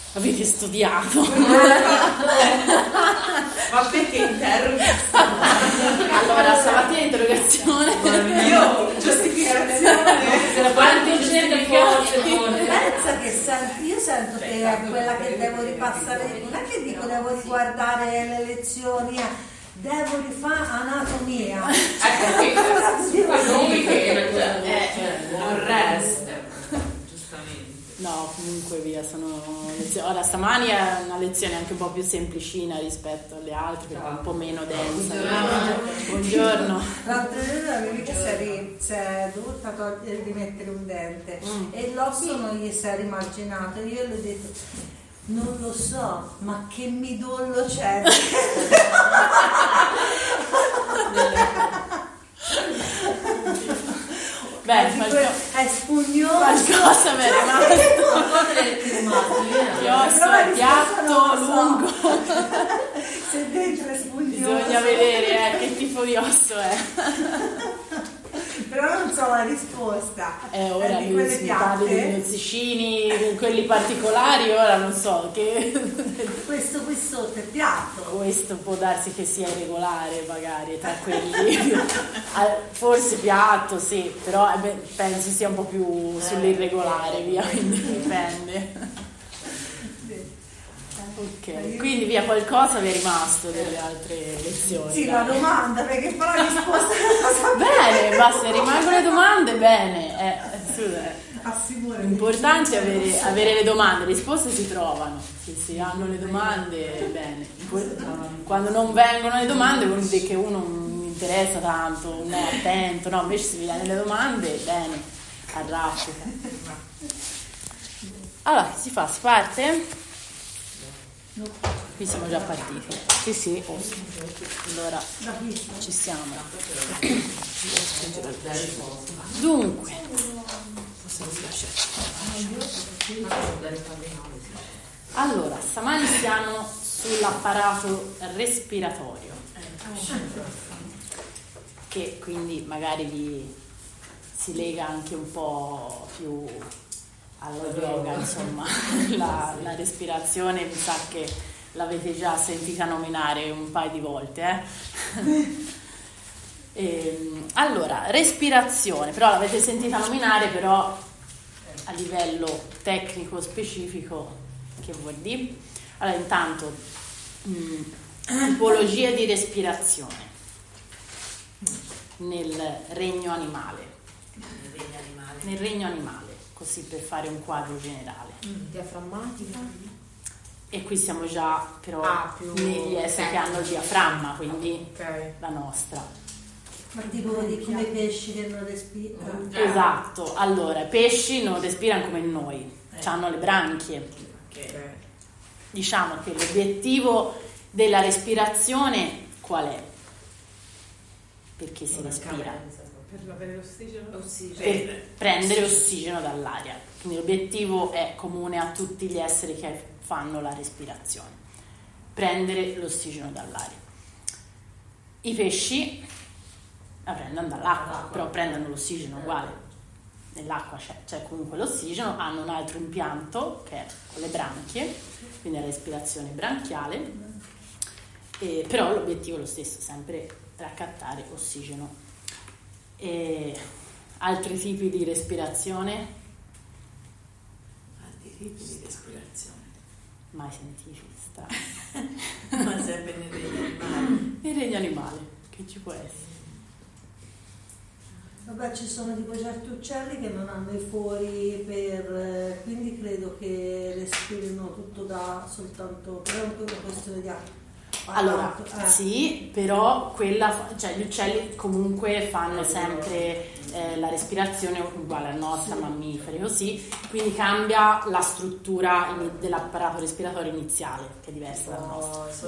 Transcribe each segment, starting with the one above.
avete studiato? Ma perché interroghi? Allora, stamattina interrogazione. Io giustificazione. Quanti Pensa che io sento che è quella che devo ripassare, non è che dico devo riguardare le lezioni, devo rifare anatomia. Non resta. No, comunque via, sono lezioni. Ora stamani è una lezione anche un po' più semplicina rispetto alle altre, perché è un po' meno densa. Buongiorno. L'altro giorno la mia amica si è dovuta togliere di mettere un dente e l'osso non gli si è rimarginato. Io le ho detto, non lo so, ma che midollo c'è? Beh, è spugnoso. Qualcosa mi è rimasto. L'osso, piatto, lungo. Se dentro è spugnoso. Bisogna vedere che tipo di osso è. Però non so la risposta. Ora di mi quelle parli di piatte. ossicini, quelli particolari, ora non so che. Questo qui sotto è piatto. Questo può darsi che sia irregolare magari tra quelli. Forse piatto, sì, però penso sia un po' più sull'irregolare, via, quindi dipende. Ok, quindi via, qualcosa vi è rimasto delle altre lezioni? Sì, la domanda, perché poi la risposta non la so. Bene, ma se rimangono le domande, bene. L'importante è avere le domande, le risposte si trovano. Se si hanno le domande, bene. Quando non vengono le domande vuol dire che uno non interessa tanto, non è attento, no? Invece se vi danno le domande, bene, arraffica. Allora, che si fa? Si parte? Qui siamo già partiti. Sì, allora ci siamo. Dunque, allora, stamani siamo sull'apparato respiratorio, che quindi magari si lega anche un po' più allo yoga, insomma. La respirazione mi sa che l'avete già sentita nominare un paio di volte, allora, respirazione, però l'avete sentita nominare, però a livello tecnico specifico che vuol dire? Allora, intanto tipologie di respirazione nel regno animale, così per fare un quadro generale. Diaframmatica. E qui siamo già però negli esseri che hanno il diaframma, quindi la nostra. Ma tipo di come i pesci che non respirano. Esatto, allora i pesci non respirano come noi, hanno le branchie. Diciamo che l'obiettivo della respirazione qual è? Perché si respira? Per avere l'ossigeno? Per prendere ossigeno dall'aria. Quindi l'obiettivo è comune a tutti gli esseri che fanno la respirazione: prendere l'ossigeno dall'aria. I pesci la prendono dall'acqua, però prendono l'ossigeno uguale. Nell'acqua c'è comunque l'ossigeno, hanno un altro impianto che è con le branchie, quindi la respirazione branchiale, però l'obiettivo è lo stesso, sempre raccattare ossigeno. E altri tipi di respirazione? Mai sentiti? Ma sempre nel regno animale. Il regno animale, che ci può essere? Vabbè, ci sono tipo certi uccelli che non hanno i fori quindi credo che respirino tutto da soltanto, però è una questione di acqua. Allora, sì, però gli uccelli comunque fanno sempre la respirazione uguale alla nostra, mammiferi, così, quindi cambia la struttura dell'apparato respiratorio iniziale, che è diversa dalla nostra.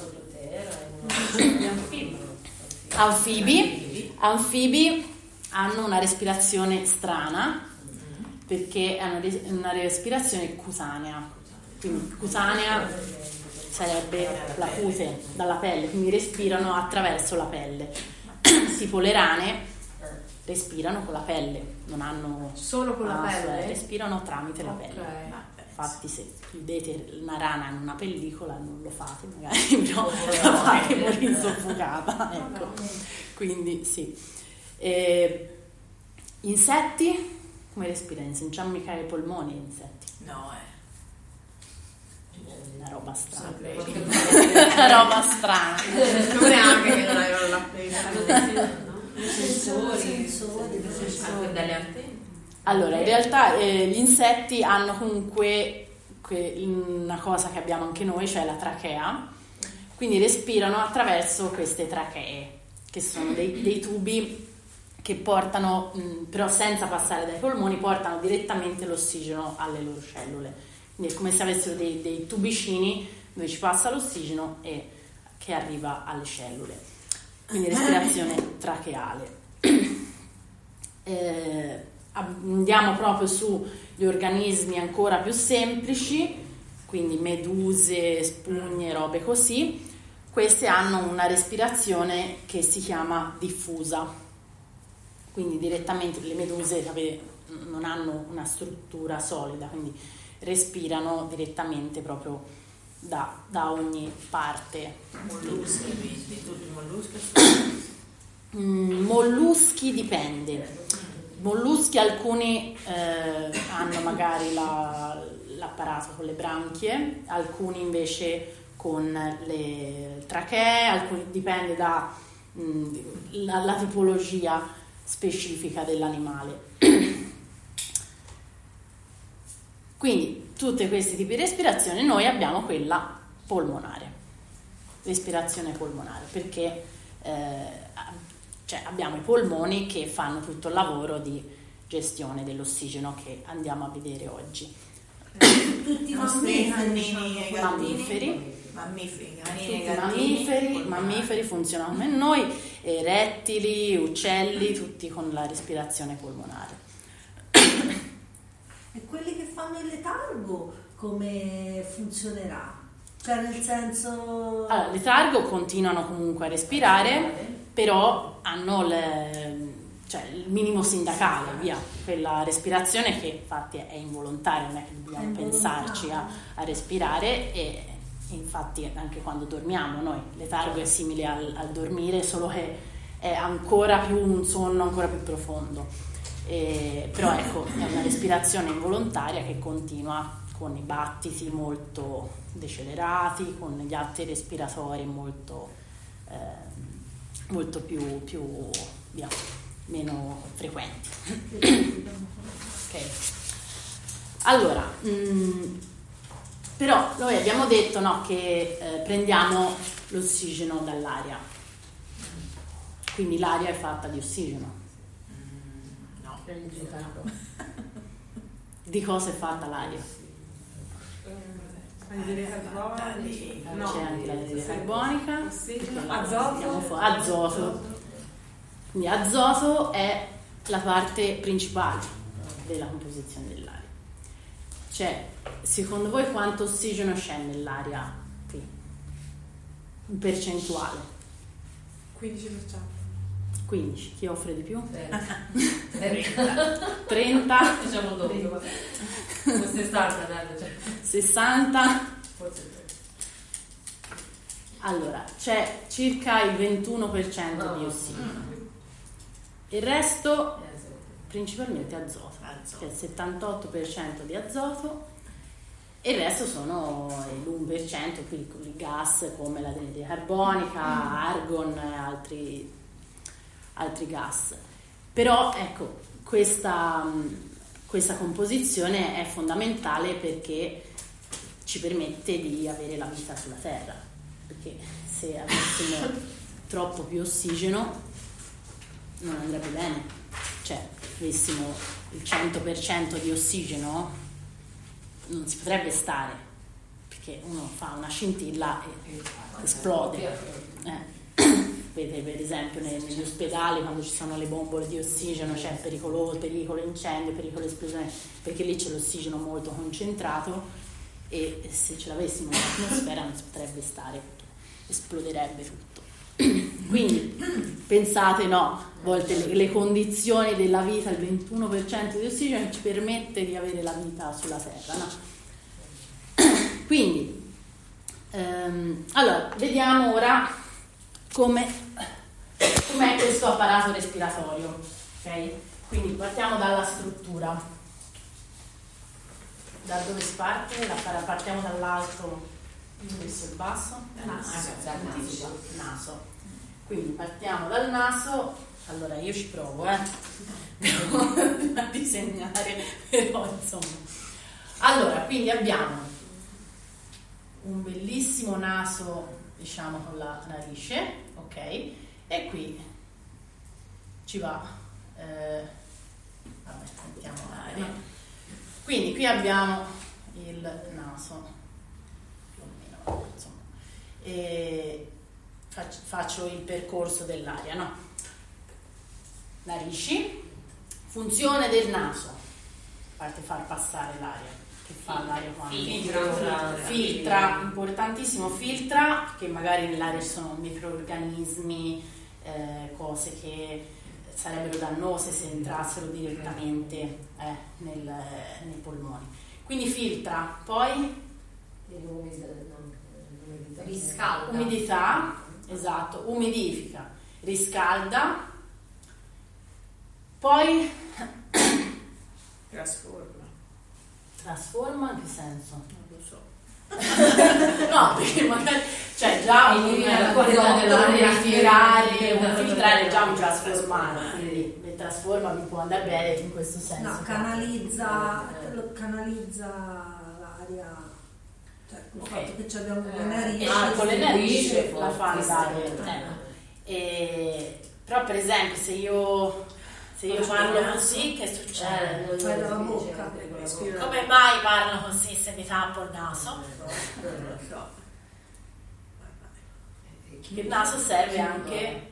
Anfibi hanno una respirazione strana, perché è una respirazione cutanea, quindi cutanea sarebbe la cute dalla pelle, quindi respirano attraverso la pelle. Tipo le rane respirano con la pelle, non hanno solo con la pelle? Respirano tramite la pelle. infatti se chiudete una rana in una pellicola non lo fate magari, però la fate morire soffocata, ecco. Quindi sì. Insetti, come respirano? Non c'hanno mica i polmoni gli insetti. No, Una roba strana. Una roba strana. come anche che non avevano la Sensori. anche dalle antenne. Allora, in realtà gli insetti hanno comunque una cosa che abbiamo anche noi, cioè la trachea, quindi respirano attraverso queste trachee, che sono dei tubi che portano, però senza passare dai polmoni, portano direttamente l'ossigeno alle loro cellule. Quindi è come se avessero dei tubicini dove ci passa l'ossigeno e che arriva alle cellule. Quindi respirazione tracheale. Andiamo proprio sugli organismi ancora più semplici, quindi meduse, spugne, robe così. Queste hanno una respirazione che si chiama diffusa, quindi direttamente le meduse non hanno una struttura solida, quindi respirano direttamente proprio da ogni parte. Molluschi, tutti molluschi. Molluschi dipende. Molluschi alcuni hanno magari l'apparato con le branchie, alcuni invece con le trachee, alcuni dipende dalla tipologia specifica dell'animale. Quindi tutti questi tipi di respirazione, noi abbiamo quella polmonare, respirazione polmonare, perché abbiamo i polmoni che fanno tutto il lavoro di gestione dell'ossigeno che andiamo a vedere oggi. Tutti i mammiferi funzionano come noi, rettili, uccelli, tutti con la respirazione polmonare. E quelli che fanno il letargo, come funzionerà? Cioè nel senso... Allora, il letargo continuano comunque a respirare, però hanno il minimo sindacale, via, quella respirazione che infatti è involontaria, non è che dobbiamo pensarci a respirare, e infatti anche quando dormiamo noi, il letargo è simile al dormire, solo che è ancora più un sonno ancora più profondo, però ecco, è una respirazione involontaria che continua con i battiti molto decelerati, con gli atti respiratori molto più meno frequenti. Ok. Allora, però noi abbiamo detto, no, che prendiamo l'ossigeno dall'aria, quindi l'aria è fatta di ossigeno. No. Di cosa è fatta l'aria? C'è anche l'anidride carbonica, azoto. Quindi azoto è la parte principale della composizione dell'aria. Cioè, secondo voi quanto ossigeno c'è nell'aria qui? In percentuale? 15%. 15. Chi offre di più? 30. 30. Diciamo doppio. 60, dai. 60. Forse. Allora, c'è circa il 21% di ossigeno. Il resto principalmente azoto, che è il 78% di azoto, e il resto sono l'1% piccoli gas come l'anidride carbonica, argon e altri gas. Però ecco, questa composizione è fondamentale perché ci permette di avere la vita sulla Terra, perché se avessimo troppo più ossigeno non andrebbe bene, cioè avessimo il 100% di ossigeno non si potrebbe stare, perché uno fa una scintilla e esplode. Vedete per esempio negli ospedali quando ci sono le bombole di ossigeno c'è pericolo incendio, pericolo esplosione, perché lì c'è l'ossigeno molto concentrato e se ce l'avessimo nell'atmosfera non si potrebbe stare, esploderebbe tutto. Quindi pensate, no, a volte le condizioni della vita, il 21% di ossigeno ci permette di avere la vita sulla Terra, no? Quindi, allora, vediamo ora com'è questo apparato respiratorio, ok? Quindi partiamo dalla struttura. Da dove si parte? Partiamo dall'alto verso il basso? Naso. Quindi partiamo dal naso. Allora io ci provo a disegnare, però insomma. Allora, quindi abbiamo un bellissimo naso, diciamo, con la narice, ok? E qui ci va, vabbè, mettiamo l'aria. Quindi qui abbiamo il naso, più o meno, insomma, e faccio il percorso dell'aria, no? Narici, funzione del naso, a parte far passare l'aria, che fa l'aria quando filtra, importantissimo, filtra, che magari nell'aria ci sono microorganismi, cose che sarebbero dannose se entrassero direttamente nei polmoni. Quindi filtra, poi riscalda, umidità, esatto, umidifica, riscalda, poi trasforma in che senso? Non lo so. No, perché magari già filtrare è già un trasformare, quindi il trasforma mi può andare bene in questo senso. No, canalizza l'aria, cioè il fatto che abbiamo le narici. Con le narici la fa andare. Però per esempio se io parlo così, che succede? La bocca. Come mai parlo così se mi tappo il naso? Il naso serve anche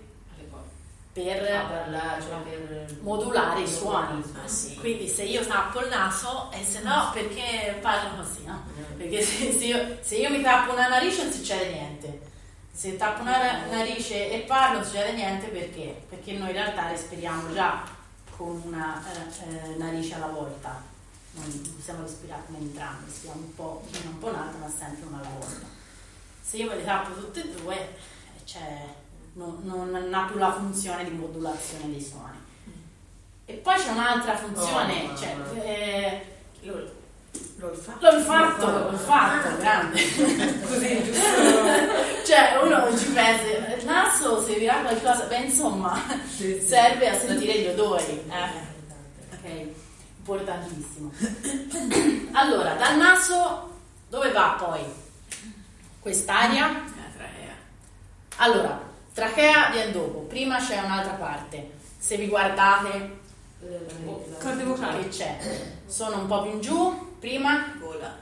per modulare i suoni. Quindi se io tappo il naso, e se no, perché parlo così, no? Perché se io mi tappo una narice non succede niente. Se tappo una narice e parlo non succede niente, perché? Perché noi in realtà respiriamo già con una narice alla volta. Non possiamo respirare come entrambi, respiriamo un po' una un po' in alto, ma sempre una alla volta. Se io me le tappo tutte e due, non ha più la funzione di modulazione dei suoni. E poi c'è un'altra funzione, l'olfatto, grande. Così, giusto? Uno non ci pensa, il naso servirà qualcosa, insomma, serve a sentire gli odori. Ok, importantissimo. Allora, dal naso dove va poi quest'aria? Allora, trachea viene dopo, prima c'è un'altra parte. Se vi guardate, corde vocali che c'è? Sono un po' più in giù, prima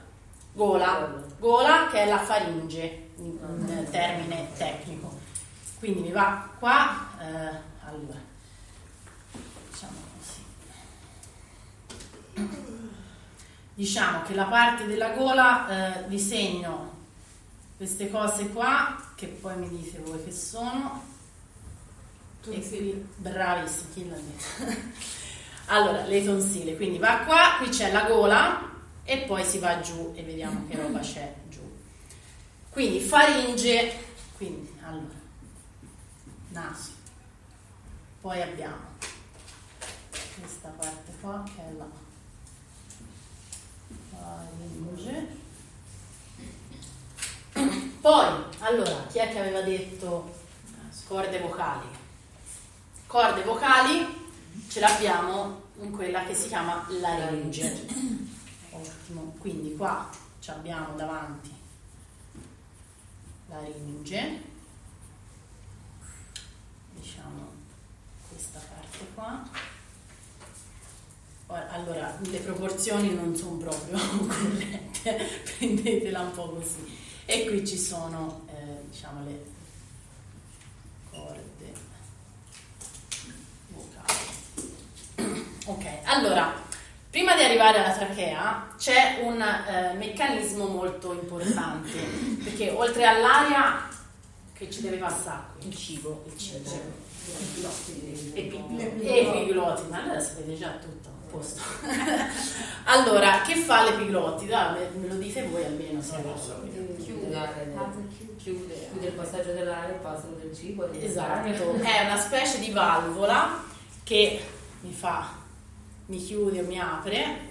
gola, che è la faringe, in termine tecnico. Quindi mi va qua, allora, diciamo così. Diciamo che la parte della gola, disegno queste cose qua, che poi mi dite voi che sono. Bravissimi, chi l'ha detto? Allora, le tonsille, quindi va qua, qui c'è la gola e poi si va giù e vediamo che roba c'è giù. Quindi faringe, quindi allora naso, poi abbiamo questa parte qua che è la faringe. Poi, allora, chi è che aveva detto corde vocali? Corde vocali ce l'abbiamo in quella che si chiama laringe. Ottimo, quindi qua ci abbiamo davanti laringe, diciamo questa parte qua. Allora, le proporzioni non sono proprio corrette, prendetela un po' così. E qui ci sono, diciamo, le corde vocali. Ok, allora, prima di arrivare alla trachea c'è un meccanismo molto importante, perché oltre all'aria che ci deve passare qui, il cibo, epiglotti, ma allora sapete già tutto. posto. Allora, che fa l'epiglottide? Me lo dite voi almeno se lo so. Chiude il passaggio dell'aria, il passaggio del cibo. Esatto, è una specie di valvola che mi chiude o mi apre.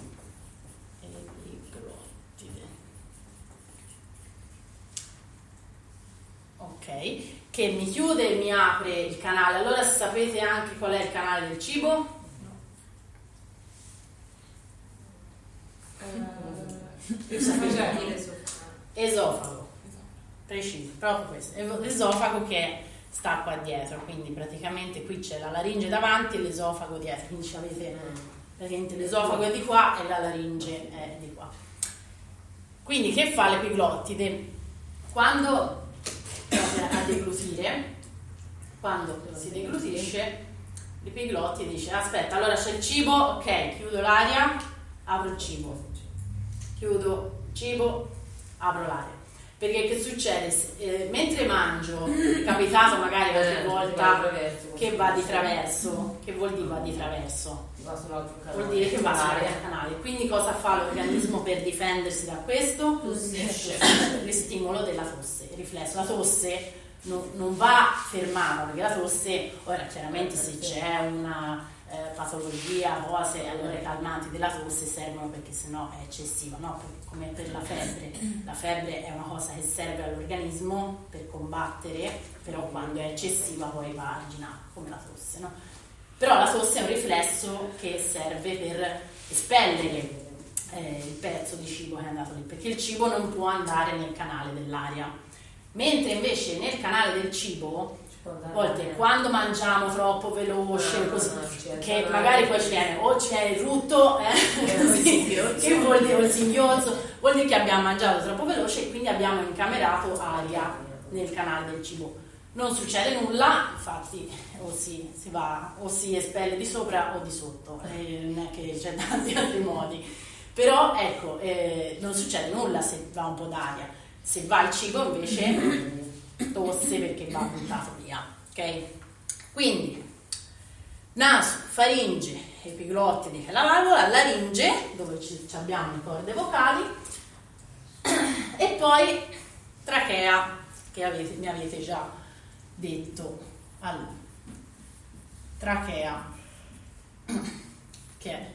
Ok, che mi chiude e mi apre il canale. Allora sapete anche qual è il canale del cibo? Esofago, preciso, proprio questo. Esofago che sta qua dietro, quindi praticamente qui c'è la laringe davanti e l'esofago dietro, quindi avete praticamente l'esofago è di qua e la laringe è di qua. Quindi che fa l'epiglottide? Quando a deglutire, quando si deglutisce, l'epiglottide dice: aspetta, allora c'è il cibo, ok, chiudo l'aria, apro il cibo, chiudo il cibo, apro l'aria. Perché che succede? Mentre mangio, è capitato magari qualche volta che va di traverso. Che vuol dire va di traverso? Vuol dire che va sull'altro canale. Quindi cosa fa l'organismo per difendersi da questo? Il stimolo della tosse, il riflesso. La tosse non va fermata, perché la tosse, ora chiaramente se c'è una patologia, cose, allora i calmanti della tosse servono perché sennò è eccessiva, no? Come per la febbre è una cosa che serve all'organismo per combattere, però quando è eccessiva poi va arginata, come la tosse, no? Però la tosse è un riflesso che serve per espellere il pezzo di cibo che è andato lì, perché il cibo non può andare nel canale dell'aria, mentre invece nel canale del cibo a volte quando mangiamo troppo veloce così, che magari poi c'è il rutto che vuol dire il singhiozzo, vuol dire che abbiamo mangiato troppo veloce e quindi abbiamo incamerato aria nel canale del cibo. Non succede nulla, infatti o si espelle di sopra o di sotto, non è che c'è tanti altri modi, però ecco, non succede nulla se va un po' d'aria. Se va il cibo invece tosse perché va buttato via, ok? Quindi naso, faringe, epiglottide che è la valvola, laringe dove abbiamo le corde vocali e poi trachea che mi avete già detto. Allora, trachea che è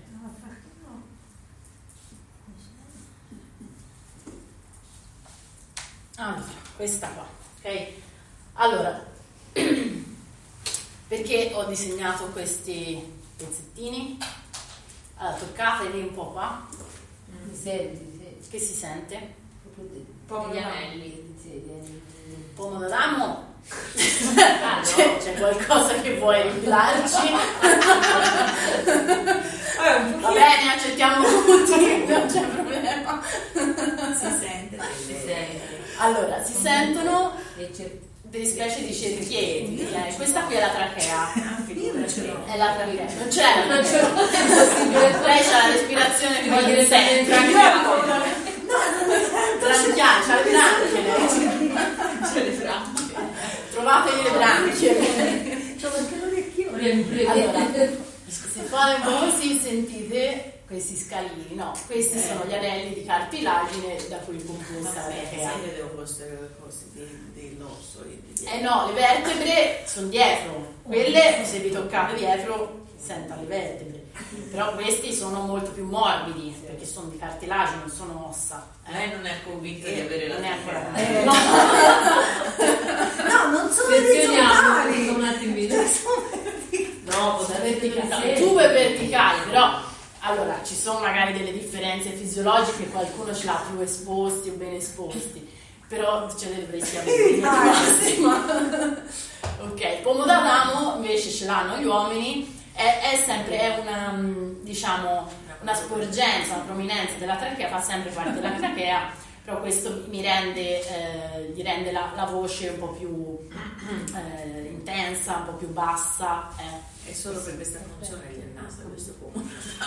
allora, questa qua, ok? Allora, perché ho disegnato questi pezzettini? Allora, toccateli un po' qua. Che si sente? Proprio gli anelli. Pomo d'Adamo? C'è qualcosa che vuoi rivelarci? Va bene, accettiamo tutti, non c'è problema. Si sente. Allora, si sentono delle specie di cerchietti. Questa qui è la trachea. È la trachea. Non c'è. Lei c'ha la respirazione che voglio sente. C'ha le branchie. C'è le branchie. Trovategli le branchie. Allora, se fate un po' così sentite questi scalini, no? Questi sono gli anelli di cartilagine da cui è composta la trachea. dell'osso. No, le vertebre sono dietro. Quelle, se vi toccate dietro, si sentono le vertebre. Però questi sono molto più morbidi, perché sono di cartilagine, non sono ossa. Lei non è convinta di avere la non è ancora No, non sono orizzontali. Un attimino. No, verticali. Tube verticali, però allora ci sono magari delle differenze fisiologiche, qualcuno ce l'ha più esposti o meno esposti, però ce ne dovresti avere in massima. Ok, il pomo d'Adamo invece ce l'hanno gli uomini, è sempre una, diciamo, una sporgenza, una prominenza della trachea, fa sempre parte della trachea, però questo gli rende la voce un po' più intensa, un po' più bassa. È solo per questa funzione che è nato questo pomo.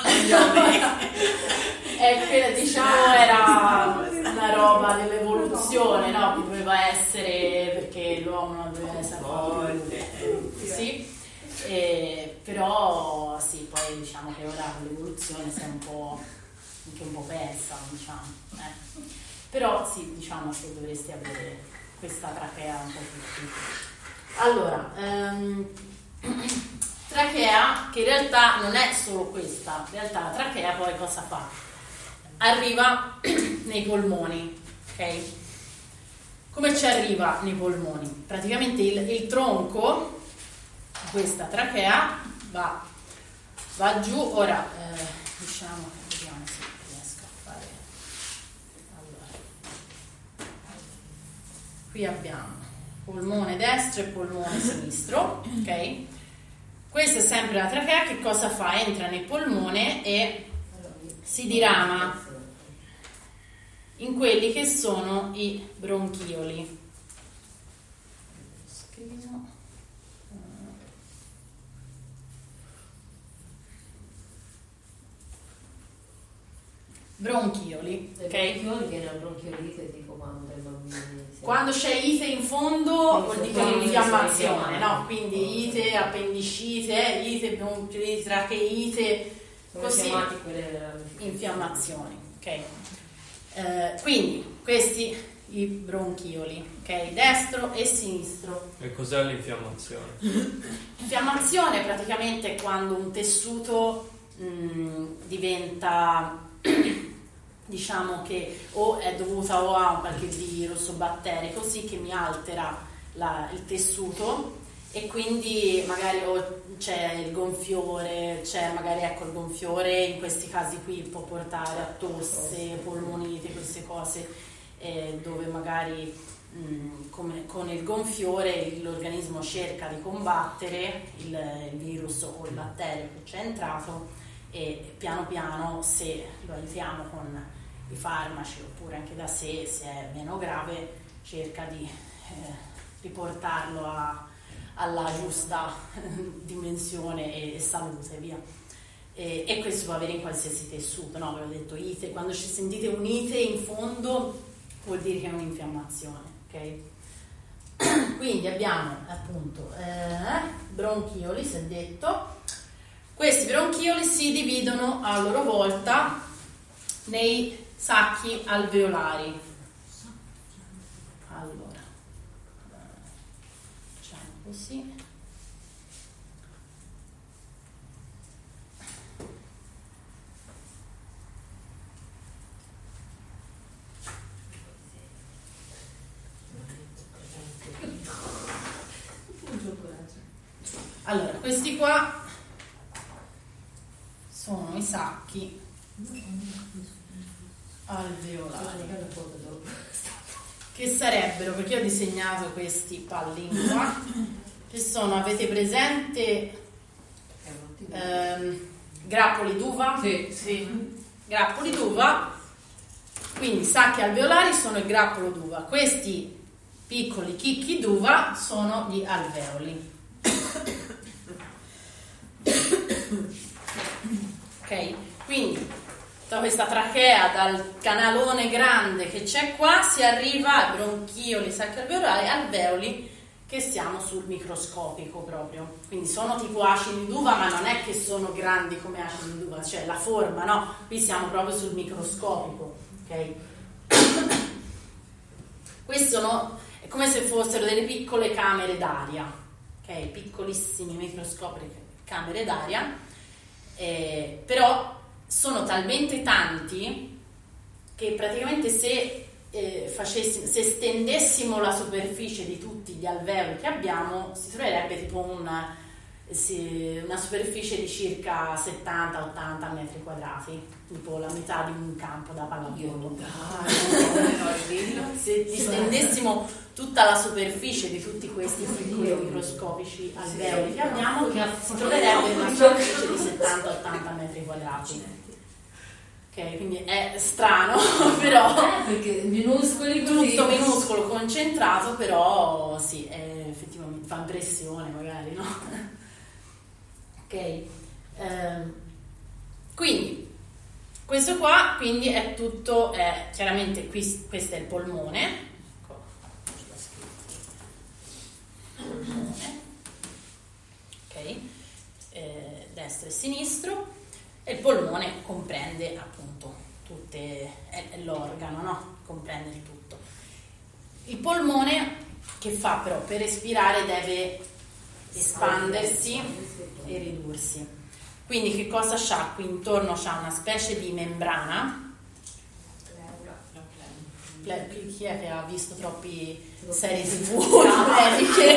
Quella, diciamo, era una roba dell'evoluzione, no? Che doveva essere perché l'uomo non doveva essere forte. Sì. Però sì, poi diciamo che ora l'evoluzione si è anche un po' persa, diciamo. Però sì, diciamo che dovreste avere questa trachea un po' tutti. Allora, trachea, che in realtà non è solo questa, in realtà la trachea poi cosa fa? Arriva nei polmoni, ok? Come ci arriva nei polmoni? Praticamente il tronco di questa trachea va giù. Ora diciamo che vediamo se riesco a fare. Allora, qui abbiamo polmone destro e polmone sinistro, ok? Questa è sempre la trachea. Che cosa fa? Entra nel polmone e si dirama in quelli che sono i bronchioli. Scrivo. Bronchioli, ok? Bronchioli viene la bronchiolite tipo quando i bambini. Quando c'è ite in fondo vuol dire l'infiammazione, no? Quindi ite, appendicite, ite, bronchiolite, tracheite, così, infiammazioni, ok? Quindi questi i bronchioli, ok? Destro e sinistro. E cos'è l'infiammazione? L'infiammazione praticamente è quando un tessuto diventa, diciamo che o è dovuta o a qualche virus o batteri così che mi altera il tessuto, e quindi magari c'è il gonfiore, c'è magari il gonfiore in questi casi qui può portare a tosse, polmonite, queste cose dove magari con il gonfiore l'organismo cerca di combattere il virus o il batterio che c'è entrato, e piano piano, se lo aiutiamo con i farmaci oppure anche da sé, se è meno grave, cerca di riportarlo alla giusta dimensione e salute, via. E questo si può avere in qualsiasi tessuto, no? Ve l'ho detto, ite, quando ci sentite un ite in fondo vuol dire che è un'infiammazione, ok? Quindi abbiamo appunto bronchioli, si è detto. Questi bronchioli si dividono a loro volta nei sacchi alveolari. Allora, facciamo così. Allora, questi qua sono i sacchi alveolari, che sarebbero, perché ho disegnato questi pallini qua, che sono, avete presente grappoli d'uva? Sì. Grappoli d'uva, quindi sacchi alveolari sono il grappolo d'uva, questi piccoli chicchi d'uva sono gli alveoli. Ok, quindi da questa trachea, dal canalone grande che c'è qua, si arriva ai bronchioli, sacchi alveolari, alveoli che siamo sul microscopico proprio. Quindi sono tipo acidi d'uva, ma non è che sono grandi come acidi d'uva, cioè la forma, no? Qui siamo proprio sul microscopico, ok? Questi sono, è come se fossero delle piccole camere d'aria, ok? Piccolissime microscopiche camere d'aria, però sono talmente tanti che praticamente se stendessimo la superficie di tutti gli alveoli che abbiamo, si troverebbe tipo una superficie di circa 70-80 metri quadrati, tipo la metà di un campo da pallavolo. Se stendessimo tutta la superficie di tutti questi piccoli microscopici alveoli che abbiamo, si troverebbe una superficie di 70-80 metri quadrati. Ok, quindi è strano, però perché minuscoli così. Tutto minuscolo, concentrato, però sì, effettivamente fa impressione magari, no? Ok, quindi questo qua quindi è tutto, chiaramente qui, questo è il polmone, polmone, ok? destro e sinistro, e il polmone comprende appunto è l'organo, no? Comprende il tutto. Il polmone che fa però? Per respirare deve espandersi e ridursi. Quindi che cosa c'ha? Qui intorno c'ha una specie di membrana. Chi è che ha visto troppi serie TV mediche?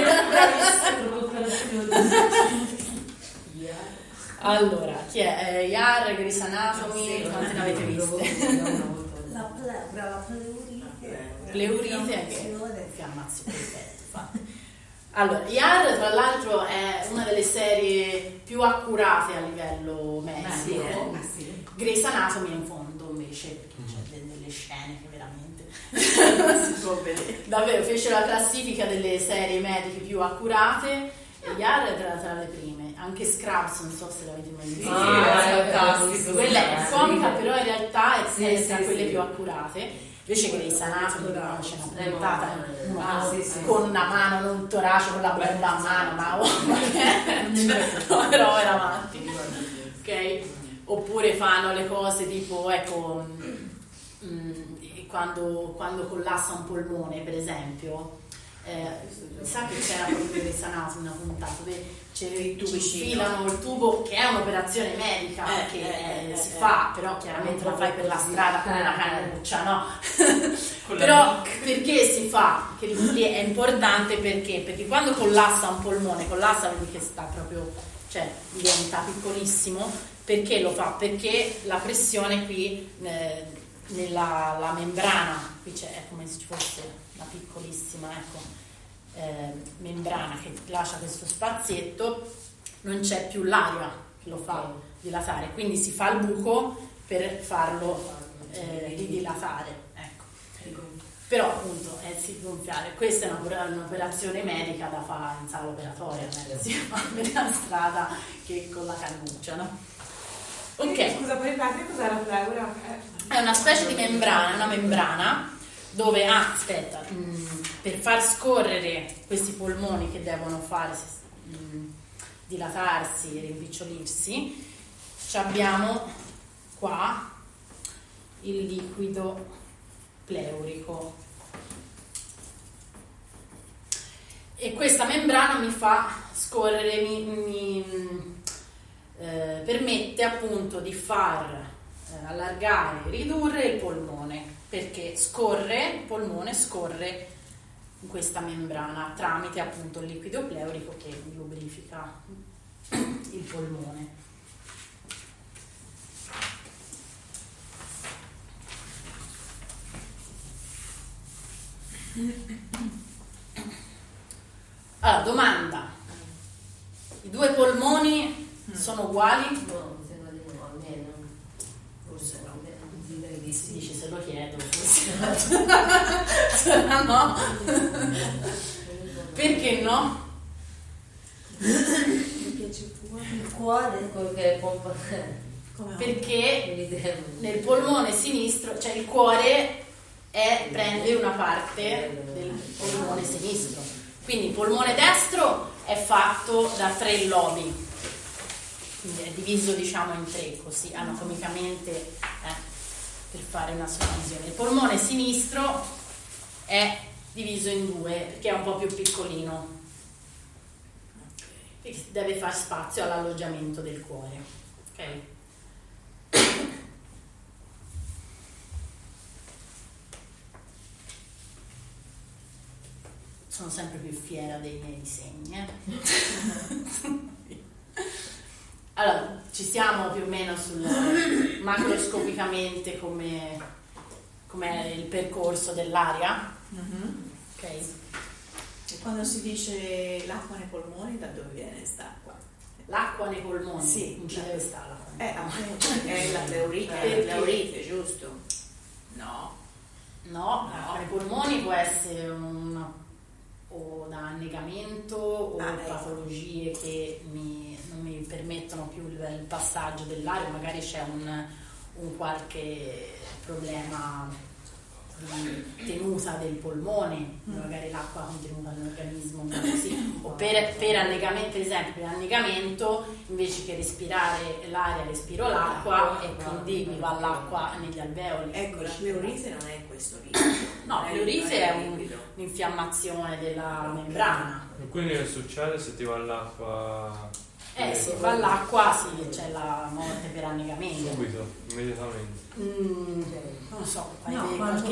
Allora, chi è? Yar, Grey's Anatomy, quante ne avete viste? La pleurite. Pleurite che infiammazione, perfetto, infatti. Allora, Yar tra l'altro è una delle serie più accurate a livello medico. Grey's Anatomy in fondo invece, perché c'è delle scene che veramente si può vedere. Davvero, fece la classifica delle serie mediche più accurate e Yar è tra le prime. Anche Scrubs, non so se l'avete mai visto. È fantastico. Quella è comica, però in realtà è tra quelle più accurate. Invece che Grey's Anatomy c'è una puntata con una mano, non torace, con la bomba a mano, ma però era avanti, ok? Oppure fanno le cose tipo, ecco, quando collassa un polmone, per esempio, sa che c'era proprio Grey's Anatomy una puntata dove infilano il tubo, che è un'operazione medica che si fa, però chiaramente la fai per la strada come una cannuccia, no? Però perché si fa? Che lì è importante perché quando collassa un polmone, vedi che sta proprio, cioè diventa piccolissimo. Perché lo fa? Perché la pressione qui nella membrana, qui c'è, è come se ci fosse una piccolissima, ecco, membrana che lascia questo spazietto, non c'è più l'aria che lo fa dilatare, quindi si fa il buco per farlo ridilatare, ecco. Però appunto si gonfiare, questa è un'operazione medica da fare in sala operatoria, si fa nella strada che con la cannuccia, no? Ok. Scusa, poi Patria, cos'è la pleura? È una specie di membrana dove, per far scorrere questi polmoni che devono dilatarsi e rimpicciolirsi, abbiamo qua il liquido pleurico. E questa membrana mi fa scorrere, permette appunto di far allargare, ridurre il polmone, perché il polmone scorre in questa membrana tramite appunto il liquido pleurico che lubrifica il polmone. Allora, domanda: i due polmoni sono uguali? No, mi sembra di no, almeno. Forse no. Direi di Si sì. dice se lo chiedo, no? Perché no? Il cuore. Perché pompa. Perché nel polmone sinistro, cioè il cuore prende una parte del polmone sinistro, quindi il polmone destro è fatto da 3 lobi, quindi è diviso diciamo in 3, così anatomicamente, per fare una suddivisione. Il polmone sinistro è diviso in 2 perché è un po' più piccolino e deve fare spazio all'alloggiamento del cuore, ok? Sono sempre più fiera dei miei disegni. Allora, ci siamo più o meno sul macroscopicamente come è il percorso dell'aria. Ok. E quando si dice l'acqua nei polmoni, da dove viene quest'acqua? L'acqua nei polmoni, Sì. non ci deve stare l'acqua. Appunto, è la pleurite, giusto? No. No, l'acqua nei polmoni può essere o da annegamento o patologie che non mi permettono più il passaggio dell'aria, magari c'è un qualche problema di tenuta del polmone, magari l'acqua contenuta nell'organismo, così. O per annegamento, per esempio, per annegamento invece che respirare l'aria respiro l'acqua e quindi mi va l'acqua negli alveoli. Ecco, la pleurite non è questo rischio. No, la pleurite è un'infiammazione della membrana. E quindi che succede se ti va l'acqua? Se va l'acqua sì, c'è la morte per annegamento. Subito, immediatamente. Non lo so, qualche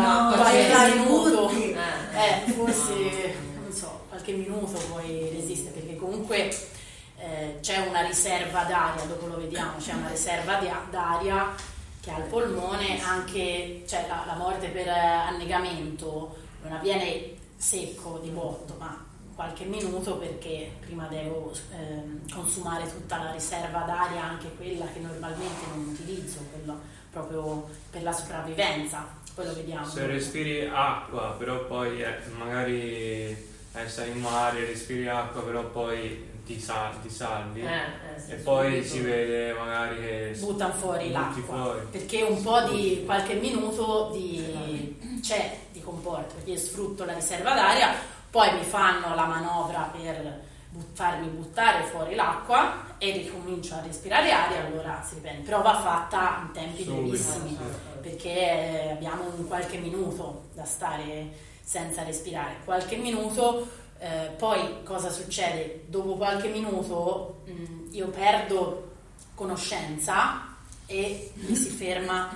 minuto. butti. Forse non so, qualche minuto puoi resistere, perché comunque c'è una riserva d'aria, dopo lo vediamo, c'è una riserva d'aria che ha il polmone, anche cioè la morte per annegamento non avviene secco di botto, ma qualche minuto, perché prima devo consumare tutta la riserva d'aria, anche quella che normalmente non utilizzo, quella proprio per la sopravvivenza. Poi lo vediamo. Se respiri acqua, però poi magari stai in mare, respiri acqua, però poi ti salvi e poi si vede magari che buttano fuori l'acqua fuori. Perché un po' di qualche minuto c'è di comporto, perché io sfrutto la riserva d'aria, poi mi fanno la manovra per farmi buttare fuori l'acqua e ricomincio a respirare aria, allora si riprende, però va fatta in tempi brevissimi, perché abbiamo un qualche minuto da stare senza respirare, qualche minuto. Poi cosa succede? Dopo qualche minuto io perdo conoscenza e mi si ferma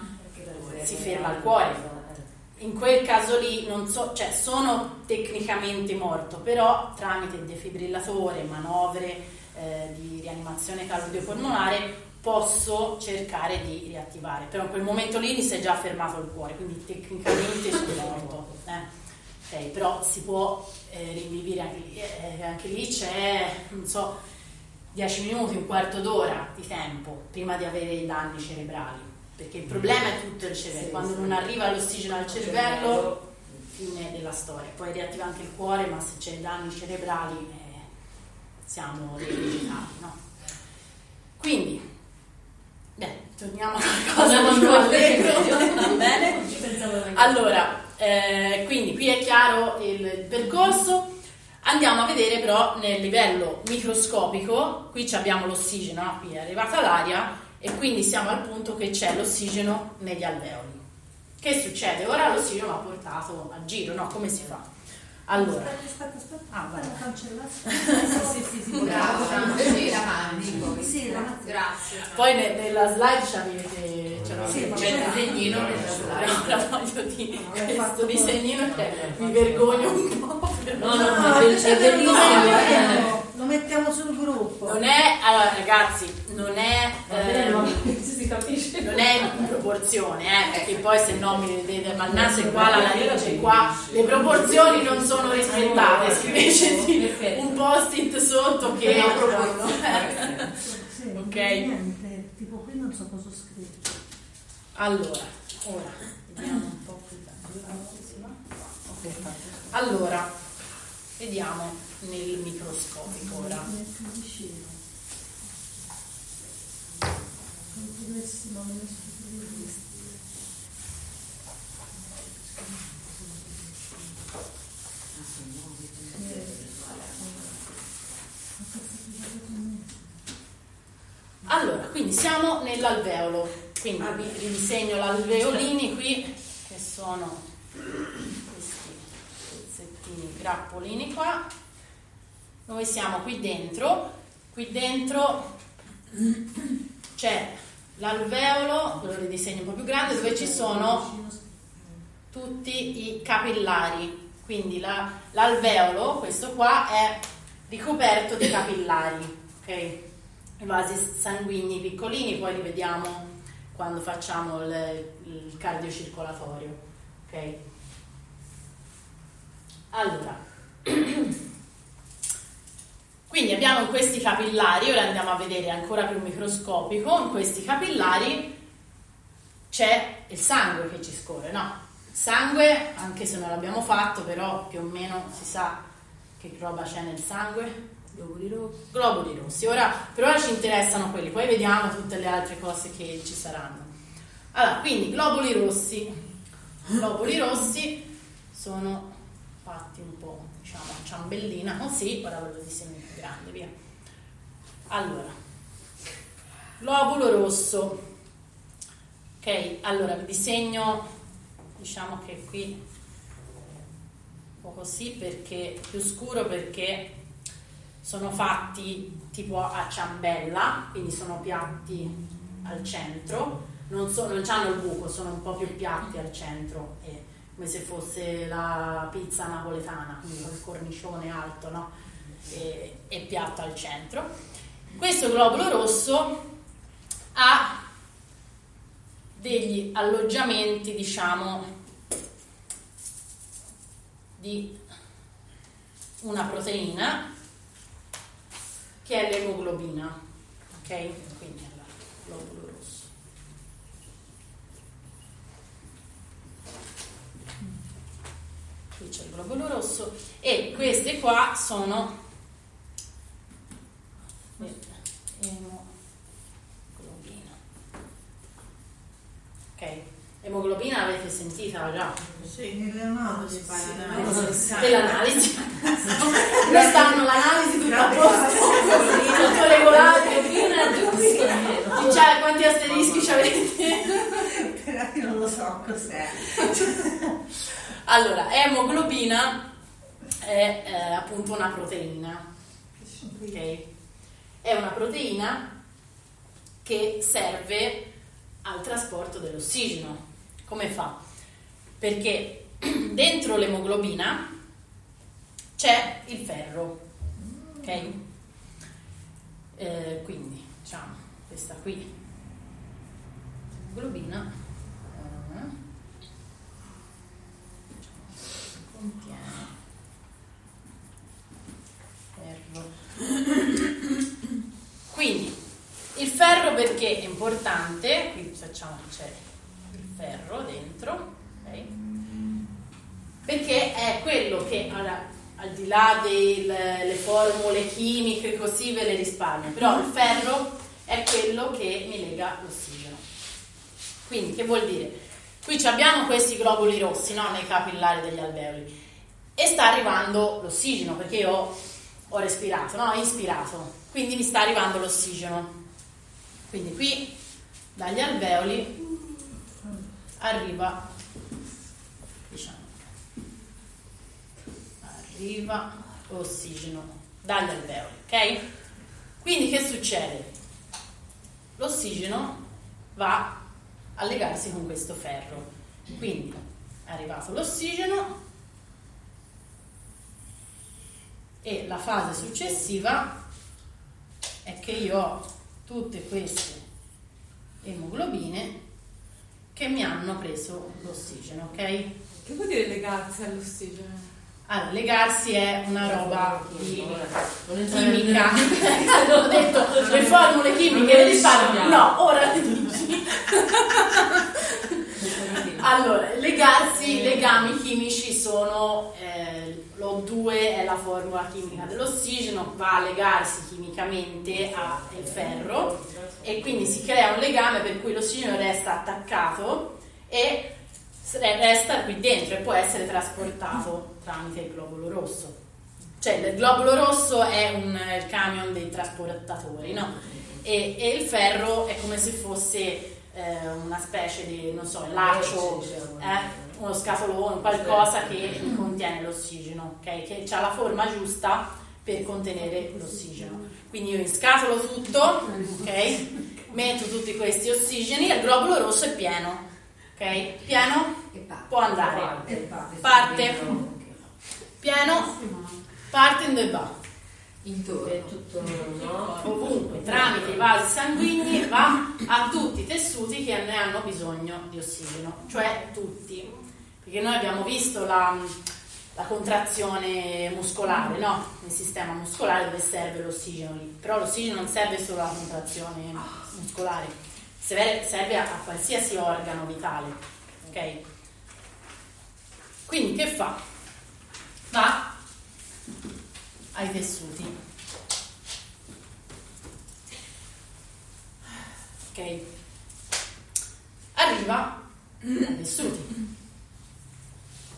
il cuore. In quel caso lì sono tecnicamente morto, però tramite defibrillatore, manovre di rianimazione cardiopolmonare posso cercare di riattivare, però in quel momento lì mi si è già fermato il cuore, quindi tecnicamente sono morto. Okay, però si può rivivere anche lì c'è, non so, 10 minuti, un quarto d'ora di tempo prima di avere i danni cerebrali, perché il problema è tutto il cervello, quando non arriva l'ossigeno al cervello, fine della storia. Poi riattiva anche il cuore, ma se c'è i danni cerebrali siamo digitali, no? Quindi torniamo a qualcosa va bene? Allora, quindi qui è chiaro il percorso. Andiamo a vedere però nel livello microscopico. Qui abbiamo l'ossigeno, no? Qui è arrivata l'aria e quindi siamo al punto che c'è l'ossigeno negli alveoli. Che succede? Ora l'ossigeno va portato a giro, no? Come si fa? Allora, Aspetta. vai. Sì, Grazie. Poi nella slide avete c'è il disegnino nella slide. Ora voglio dire questo disegnino che mi vergogno un po'. No, è bellissimo. Lo mettiamo sul gruppo. Non è, allora ragazzi, non è Si capisce. non è in proporzione, perché poi se no mi vedete ma il naso è qua, la laringe è qua, le proporzioni non sono rispettate, scriveteci un post-it sotto che Sì, ok. niente, tipo qui non so cosa scrivere. Allora, ora vediamo un po' più allora, vediamo nel microscopico ora. Allora, quindi siamo nell'alveolo, quindi vi ridisegno l'alveolini qui, che sono questi pezzettini grappolini qua. Noi siamo qui dentro c'è l'alveolo, ve lo ridisegno un po' più grande, dove ci sono tutti i capillari, quindi l'alveolo, questo qua, è ricoperto di capillari, ok? I vasi sanguigni piccolini, poi li vediamo quando facciamo il cardiocircolatorio, ok? Allora, quindi abbiamo questi capillari, ora andiamo a vedere ancora più microscopico, in questi capillari c'è il sangue che ci scorre, no? Il sangue, anche se non l'abbiamo fatto, però più o meno si sa che roba c'è nel sangue. Globuli rossi. Ora, per ora ci interessano quelli, poi vediamo tutte le altre cose che ci saranno. Allora, quindi globuli rossi. globuli rossi sono fatti un po', diciamo, a ciambellina così. Ora ve lo disegno più grande, via. Allora, globulo rosso, ok, allora vi disegno, diciamo che qui un po' così, perché più scuro, perché sono fatti tipo a ciambella, quindi sono piatti al centro, non hanno il buco, sono un po' più piatti al centro, come se fosse la pizza napoletana, quindi col cornicione alto, no? E piatto al centro. Questo globulo rosso ha degli alloggiamenti, diciamo, di una proteina che è l'emoglobina, ok? Quindi allora, globulo rosso. Qui c'è il globulo rosso e queste qua sono emoglobina. Ok, emoglobina l'avete sentita già? Sì, nell'analisi. Dell'analisi. Noi stanno l'analisi tutta a posto, tutto regolare. Cioè, quanti asterischi ci avete? Però io non lo so cos'è. Allora, emoglobina è appunto una proteina, ok? È una proteina che serve al trasporto dell'ossigeno. Come fa? Perché dentro l'emoglobina c'è il ferro, ok? Quindi, diciamo, questa qui, l'emoglobina, contiene ferro. Quindi il ferro perché è importante? Qui facciamo che c'è il ferro dentro, ok? Perché è quello che, allora, al di là delle formule chimiche così ve le risparmio, però il ferro è quello che mi lega l'ossigeno. Quindi che vuol dire? Qui abbiamo questi globuli rossi, no, nei capillari degli alveoli, e sta arrivando l'ossigeno perché io ho respirato, no, ho ispirato, quindi mi sta arrivando l'ossigeno. Quindi qui dagli alveoli arriva, diciamo, arriva l'ossigeno dagli alveoli, ok? Quindi che succede? L'ossigeno va a legarsi con questo ferro, quindi è arrivato l'ossigeno e la fase successiva è che io ho tutte queste emoglobine che mi hanno preso l'ossigeno, ok? Che vuol dire legarsi all'ossigeno? Allora, legarsi è una roba di chimica. Ho detto le formule chimiche le risparmio. No, ora le dici. Allora, legarsi, legami chimici sono l'O2 è la formula chimica dell'ossigeno, va a legarsi chimicamente al ferro e quindi si crea un legame per cui l'ossigeno resta attaccato e resta qui dentro e può essere trasportato tramite il globulo rosso. Cioè il globulo rosso è il camion dei trasportatori, no? E il ferro è come se fosse una specie di, non so, laccio, uno scatolone, qualcosa che contiene l'ossigeno, ok? Che ha la forma giusta per contenere l'ossigeno. Quindi io inscatolo tutto, ok? Metto tutti questi ossigeni e il globulo rosso è pieno. Ok? Pieno? Può andare. Parte. Pieno. Parte e va. Tutto, no? Ovunque, tramite i vasi sanguigni, va a tutti i tessuti che ne hanno bisogno di ossigeno. Cioè tutti. Perché noi abbiamo visto la contrazione muscolare, no? Nel sistema muscolare dove serve l'ossigeno lì. Però l'ossigeno non serve solo alla contrazione muscolare. Serve a qualsiasi organo vitale, ok? Quindi che fa? Va ai tessuti, ok? Arriva ai tessuti,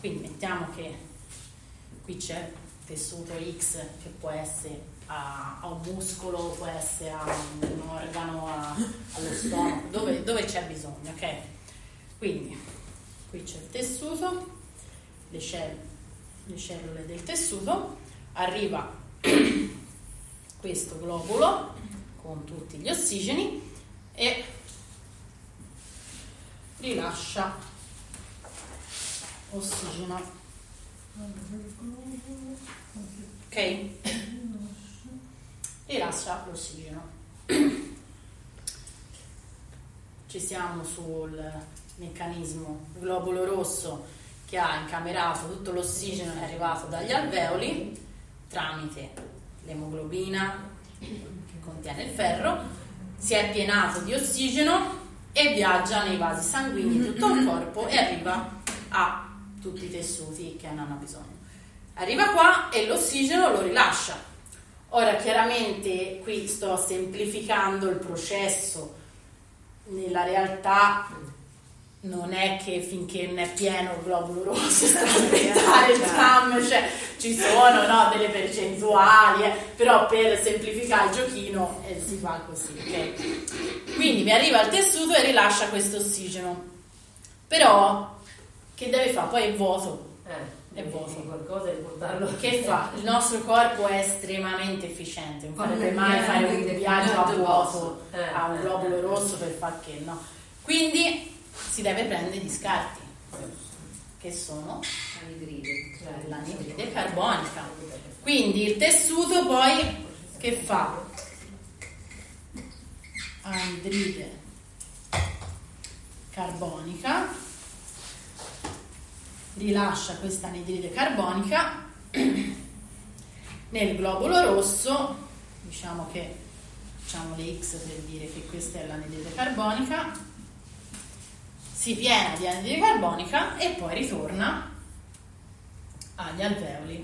Quindi mettiamo che qui c'è tessuto X che può essere a un muscolo, può essere a un organo, allo stomaco, dove c'è bisogno, ok? Quindi qui c'è il tessuto, le cellule del tessuto, arriva questo globulo con tutti gli ossigeni e rilascia ossigeno, ok? Rilascia l'ossigeno. Ci siamo sul meccanismo globulo rosso che ha incamerato tutto l'ossigeno che è arrivato dagli alveoli tramite l'emoglobina che contiene il ferro, si è pienato di ossigeno e viaggia nei vasi sanguigni di tutto il corpo e arriva a tutti i tessuti che ne hanno bisogno. Arriva qua e l'ossigeno lo rilascia. Ora chiaramente qui sto semplificando il processo, nella realtà non è che finché non è pieno il globulo rosso sta a aspettare il tram, cioè ci sono delle percentuali, però per semplificare il giochino si fa così, ok? Quindi mi arriva il tessuto e rilascia questo ossigeno, però che deve fare? Poi è vuoto. È vuoto. Qualcosa di portarlo. Che fa? Il nostro corpo è estremamente efficiente, non farebbe mai fare un viaggio a vuoto a un globulo rosso per far che no. Quindi si deve prendere gli scarti, che sono l'anidride carbonica. Quindi il tessuto poi che fa? Anidride carbonica, rilascia questa anidride carbonica nel globulo rosso, diciamo che facciamo le X per dire che questa è l'anidride carbonica, si piena di anidride carbonica e poi ritorna agli alveoli.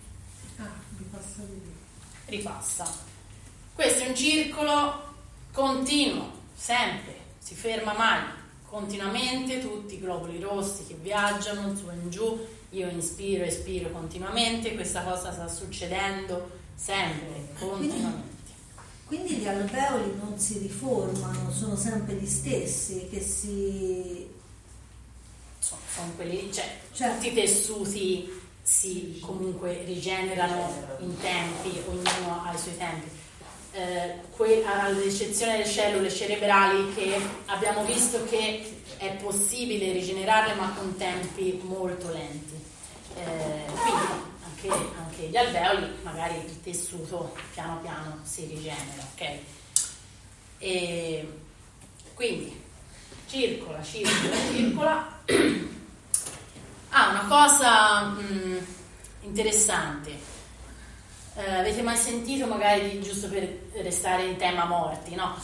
Ripassa. Questo è un circolo continuo, sempre, si ferma mai, continuamente, tutti i globuli rossi che viaggiano su e in giù, io inspiro e espiro continuamente, questa cosa sta succedendo sempre, continuamente. Quindi gli alveoli non si riformano, sono sempre gli stessi che si... Sono quelli, cioè tutti i tessuti si comunque rigenerano in tempi, ognuno ha i suoi tempi. All'eccezione delle cellule cerebrali che abbiamo visto che è possibile rigenerarle ma con tempi molto lenti. Quindi anche gli alveoli, magari il tessuto piano piano si rigenera, ok? E quindi circola. Una cosa interessante. Avete mai sentito, magari giusto per restare in tema morti, no?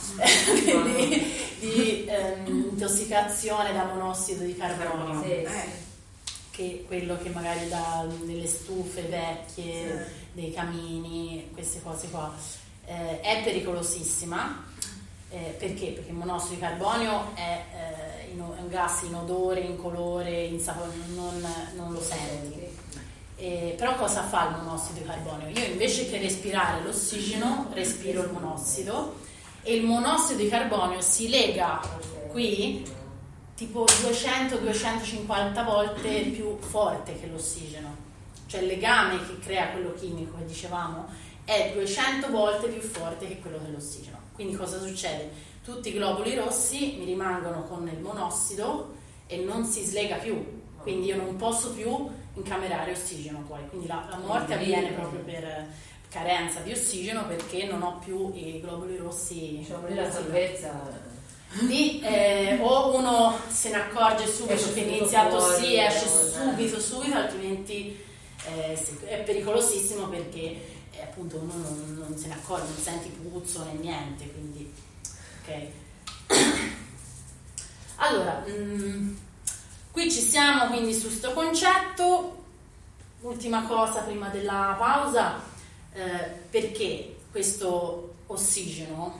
di intossicazione da monossido di carbonio, che quello che magari da delle stufe vecchie, dei camini, queste cose qua, è pericolosissima. Perché? Perché il monossido di carbonio è un gas inodore, incolore, non lo senti. Però cosa fa il monossido di carbonio? Io invece che respirare l'ossigeno respiro il monossido e il monossido di carbonio si lega qui tipo 200-250 volte più forte che l'ossigeno, cioè il legame che crea quello chimico che dicevamo è 200 volte più forte che quello dell'ossigeno. Quindi cosa succede? Tutti i globuli rossi mi rimangono con il monossido e non si slega più, quindi io non posso più incamerare ossigeno poi, quindi la morte avviene proprio per carenza di ossigeno, perché non ho più i globuli rossi. Diciamo la salvezza. Lì o uno se ne accorge subito che inizia a tossire, esce subito, altrimenti è pericolosissimo, perché appunto uno non se ne accorge, non senti puzzo né niente, quindi ok. Allora, qui ci siamo quindi su sto concetto. Ultima cosa prima della pausa, perché questo ossigeno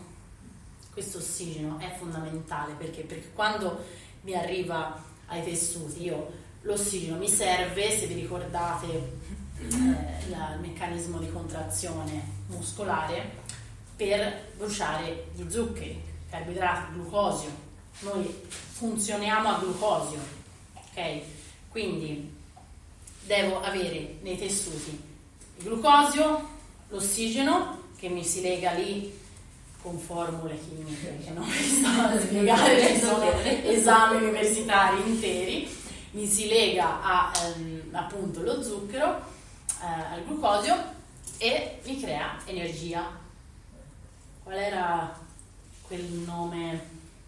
è fondamentale, perché quando mi arriva ai tessuti io l'ossigeno mi serve, se vi ricordate il meccanismo di contrazione muscolare, per bruciare gli zuccheri, carboidrati, glucosio. Noi funzioniamo a glucosio, ok? Quindi devo avere nei tessuti il glucosio, l'ossigeno, che mi si lega lì con formule chimiche che non vi sto a spiegare, perché sono esami universitari interi, mi si lega a appunto lo zucchero, al glucosio, e mi crea energia. Qual era quel nome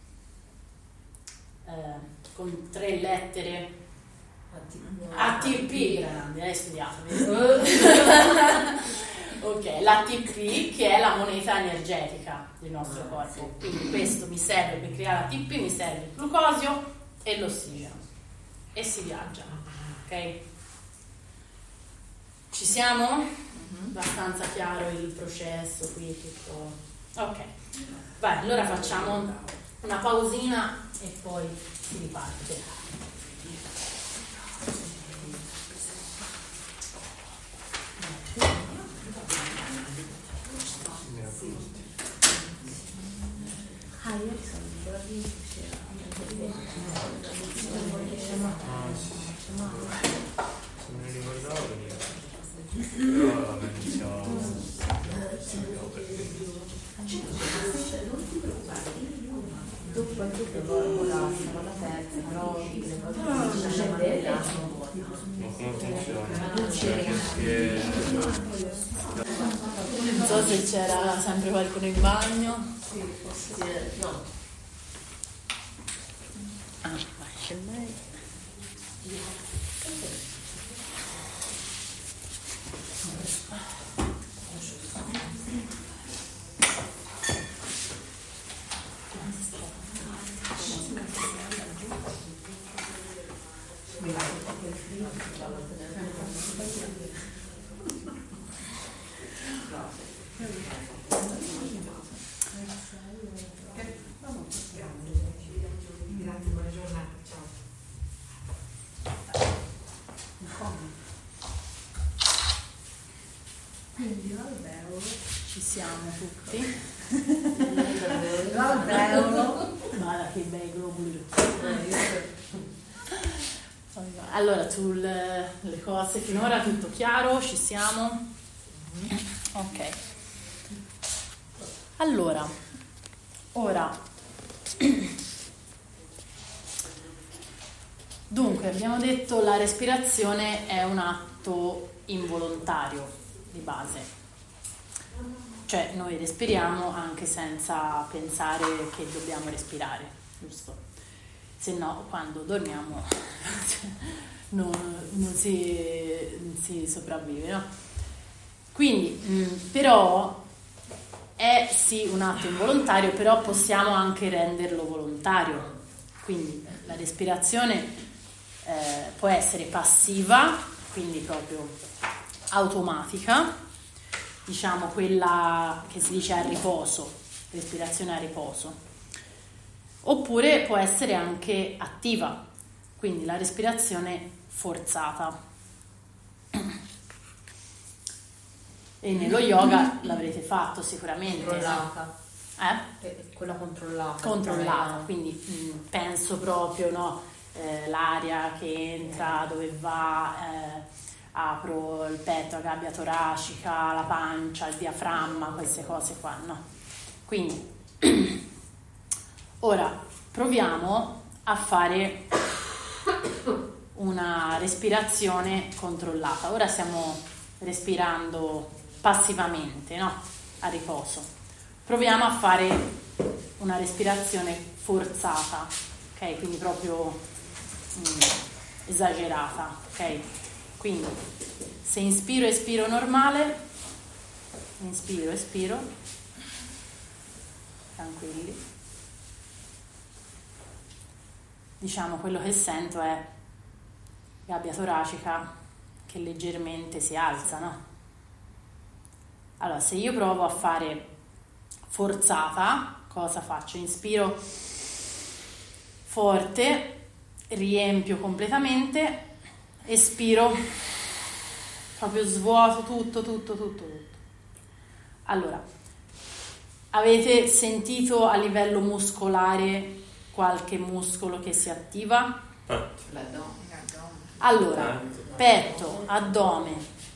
con 3 lettere? ATP, grande, hai studiato. Ok, l'ATP, che è la moneta energetica del nostro corpo. Quindi questo mi serve per creare l'ATP, mi serve il glucosio e l'ossigeno, e si viaggia, ok? Ci siamo? Abbastanza chiaro il processo qui, tutto. Ok, vai, allora facciamo una pausina e poi si riparte. Ieri sono giorni se me ne ricordavo veniva, però iniziavo dopo la terza, però le cose non funziona. Non so se c'era sempre qualcuno in bagno. no. Vai, c'è lei. Grazie, buona giornata, ciao. Quindi l'alveolo. Ci siamo tutti. L'alveolo. Guarda che bei globuli. Allora, sulle cose finora tutto chiaro, ci siamo? Ok. Allora, ora, dunque abbiamo detto la respirazione è un atto involontario di base, cioè noi respiriamo anche senza pensare che dobbiamo respirare, giusto? Se no quando dormiamo non si sopravvive, no? Quindi però è sì un atto involontario, però possiamo anche renderlo volontario. Quindi la respirazione può essere passiva, quindi proprio automatica, diciamo quella che si dice a riposo, respirazione a riposo, oppure può essere anche attiva, quindi la respirazione forzata. E nello yoga l'avrete fatto sicuramente. Controllata. Quella controllata. Controllata, quindi penso proprio, no, l'aria che entra, dove va, apro il petto, la gabbia toracica, la pancia, il diaframma, queste cose qua, no? Quindi ora proviamo a fare una respirazione controllata. Ora stiamo respirando passivamente, no? A riposo. Proviamo a fare una respirazione forzata, ok? Quindi proprio esagerata, ok? Quindi se inspiro, espiro normale, inspiro, espiro, tranquilli. Diciamo quello che sento è gabbia toracica che leggermente si alza, no? Allora, se io provo a fare forzata, cosa faccio? Inspiro forte riempio completamente, espiro, proprio svuoto tutto. Allora, avete sentito a livello muscolare qualche muscolo che si attiva? L'addome. Allora, petto, addome,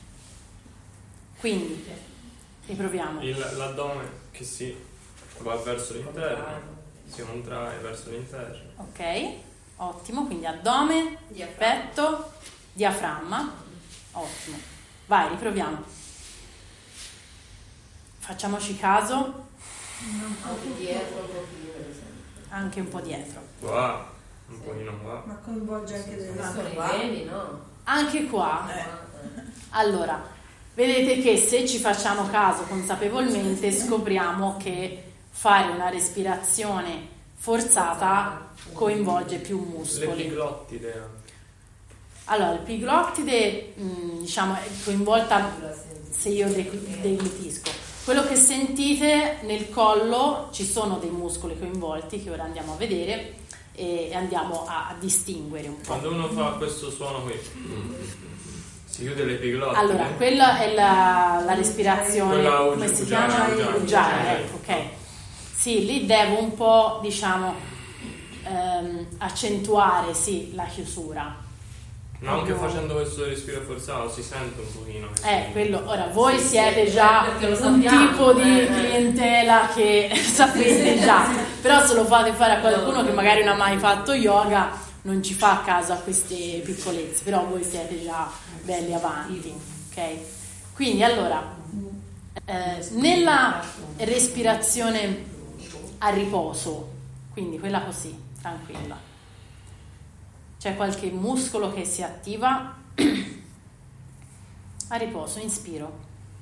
quindi riproviamo. L'addome che si va verso l'interno, si contrae verso l'interno. Ok, ottimo, quindi addome, petto, diaframma, ottimo. Vai, riproviamo. Facciamoci caso. Anche dietro, un pochino, per esempio. Anche un po' dietro. Qua, un pochino qua. Ma coinvolge anche delle Sono i veni, no? Anche qua. Allora, vedete che se ci facciamo caso consapevolmente scopriamo che fare una respirazione forzata coinvolge più muscoli. L'epiglottide. Allora, l'epiglottide diciamo è coinvolta se io deglutisco. Quello che sentite nel collo, ci sono dei muscoli coinvolti che ora andiamo a vedere e andiamo a distinguere un po'. Quando uno fa questo suono qui, si chiude l'epiglottide. Allora, quella è la respirazione, quella come si chiama? uggiare. Ecco, ok. Sì, lì devo un po', diciamo, accentuare, sì, la chiusura. Ma anche facendo questo respiro forzato si sente un pochino. Quello, ora voi siete già un tipo di clientela che sapete già, però se lo fate fare a qualcuno che magari non ha mai fatto yoga non ci fa caso a queste piccolezze, però voi siete già belli avanti, ok? Quindi allora, nella respirazione a riposo, quindi quella così, tranquilla, c'è qualche muscolo che si attiva. A riposo, inspiro.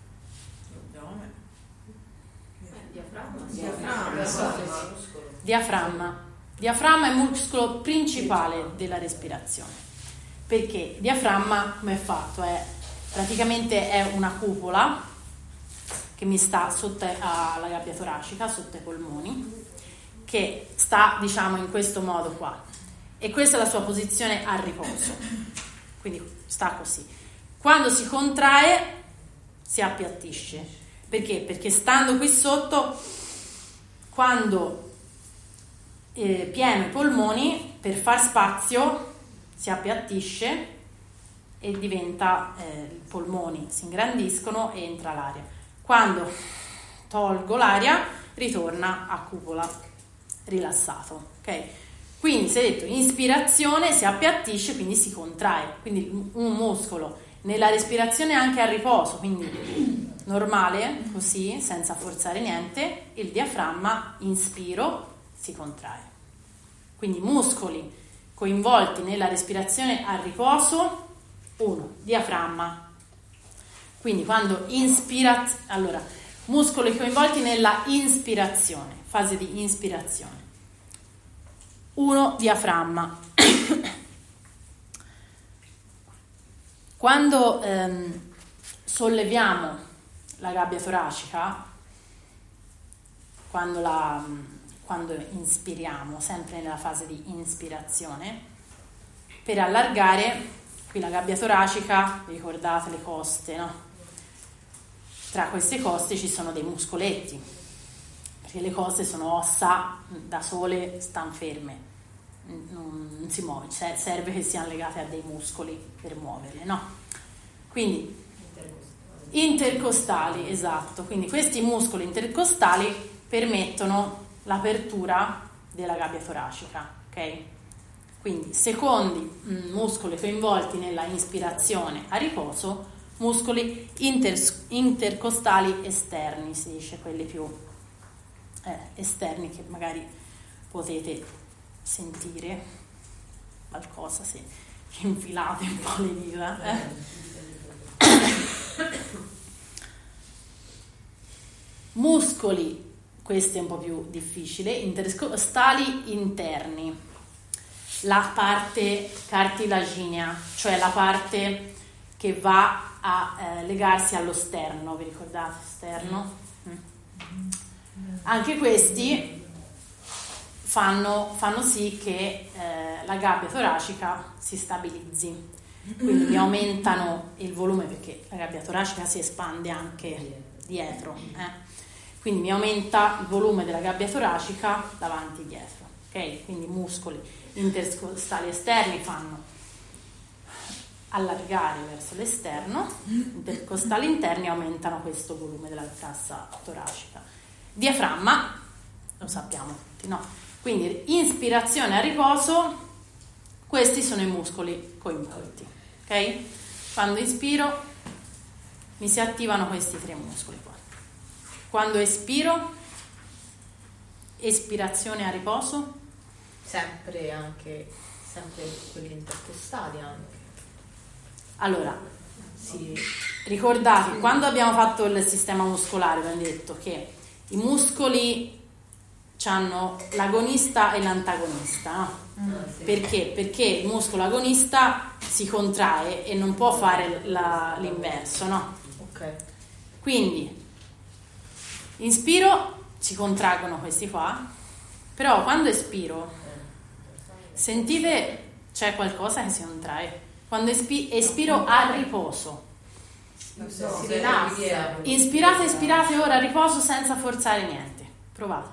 Diaframma. Diaframma è il muscolo principale della respirazione. Perché il diaframma, come è fatto? Praticamente è una cupola che mi sta sotto alla gabbia toracica, sotto ai polmoni, che sta, diciamo, in questo modo qua. E questa è la sua posizione a riposo, quindi sta così. Quando si contrae si appiattisce. Perché? Perché stando qui sotto, quando pieno i polmoni, per far spazio si appiattisce e diventa, i polmoni si ingrandiscono e entra l'aria. Quando tolgo l'aria ritorna a cupola, rilassato, ok? Quindi si è detto inspirazione, si appiattisce, quindi si contrae, quindi un muscolo nella respirazione anche a riposo, quindi normale, così, senza forzare niente, il diaframma, inspiro, si contrae. Quindi muscoli coinvolti nella respirazione a riposo, 1, diaframma. Quindi quando allora, muscoli coinvolti nella inspirazione, fase di inspirazione. 1, diaframma. Quando solleviamo la gabbia toracica, quando inspiriamo, sempre nella fase di inspirazione, per allargare qui la gabbia toracica, vi ricordate le coste, no? Tra queste coste ci sono dei muscoletti, perché le coste sono ossa da sole, stanno ferme, non si muove, serve che siano legate a dei muscoli per muoverle, no? Quindi intercostali, esatto, quindi questi muscoli intercostali permettono l'apertura della gabbia toracica, ok? Quindi secondi muscoli coinvolti nella ispirazione a riposo, muscoli intercostali esterni, si dice, quelli più esterni, che magari potete sentire qualcosa se infilate un po' le dita. Muscoli, questo è un po' più difficile, intercostali interni, la parte cartilaginea, cioè la parte che va a legarsi allo sterno, vi ricordate sterno? Anche questi fanno sì che la gabbia toracica si stabilizzi, quindi mi aumentano il volume, perché la gabbia toracica si espande anche dietro, quindi mi aumenta il volume della gabbia toracica davanti e dietro, ok? Quindi i muscoli intercostali esterni fanno allargare verso l'esterno, intercostali interni aumentano questo volume della cassa toracica. Diaframma, lo sappiamo tutti, no? Quindi ispirazione a riposo, questi sono i muscoli coinvolti, ok? Quando inspiro mi si attivano questi 3 muscoli qua. Quando espiro, espirazione a riposo, sempre quelli intercostali anche. Allora, ricordate, quando abbiamo fatto il sistema muscolare abbiamo detto che i muscoli hanno l'agonista e l'antagonista, no? Perché? Perché il muscolo agonista si contrae e non può fare l'inverso, no? Ok. Quindi inspiro, si contraggono questi qua, però quando espiro, sentite, c'è qualcosa che si contrae. Quando espiro a riposo, Si rilassa. inspirate, espirate ora a riposo senza forzare niente, provate.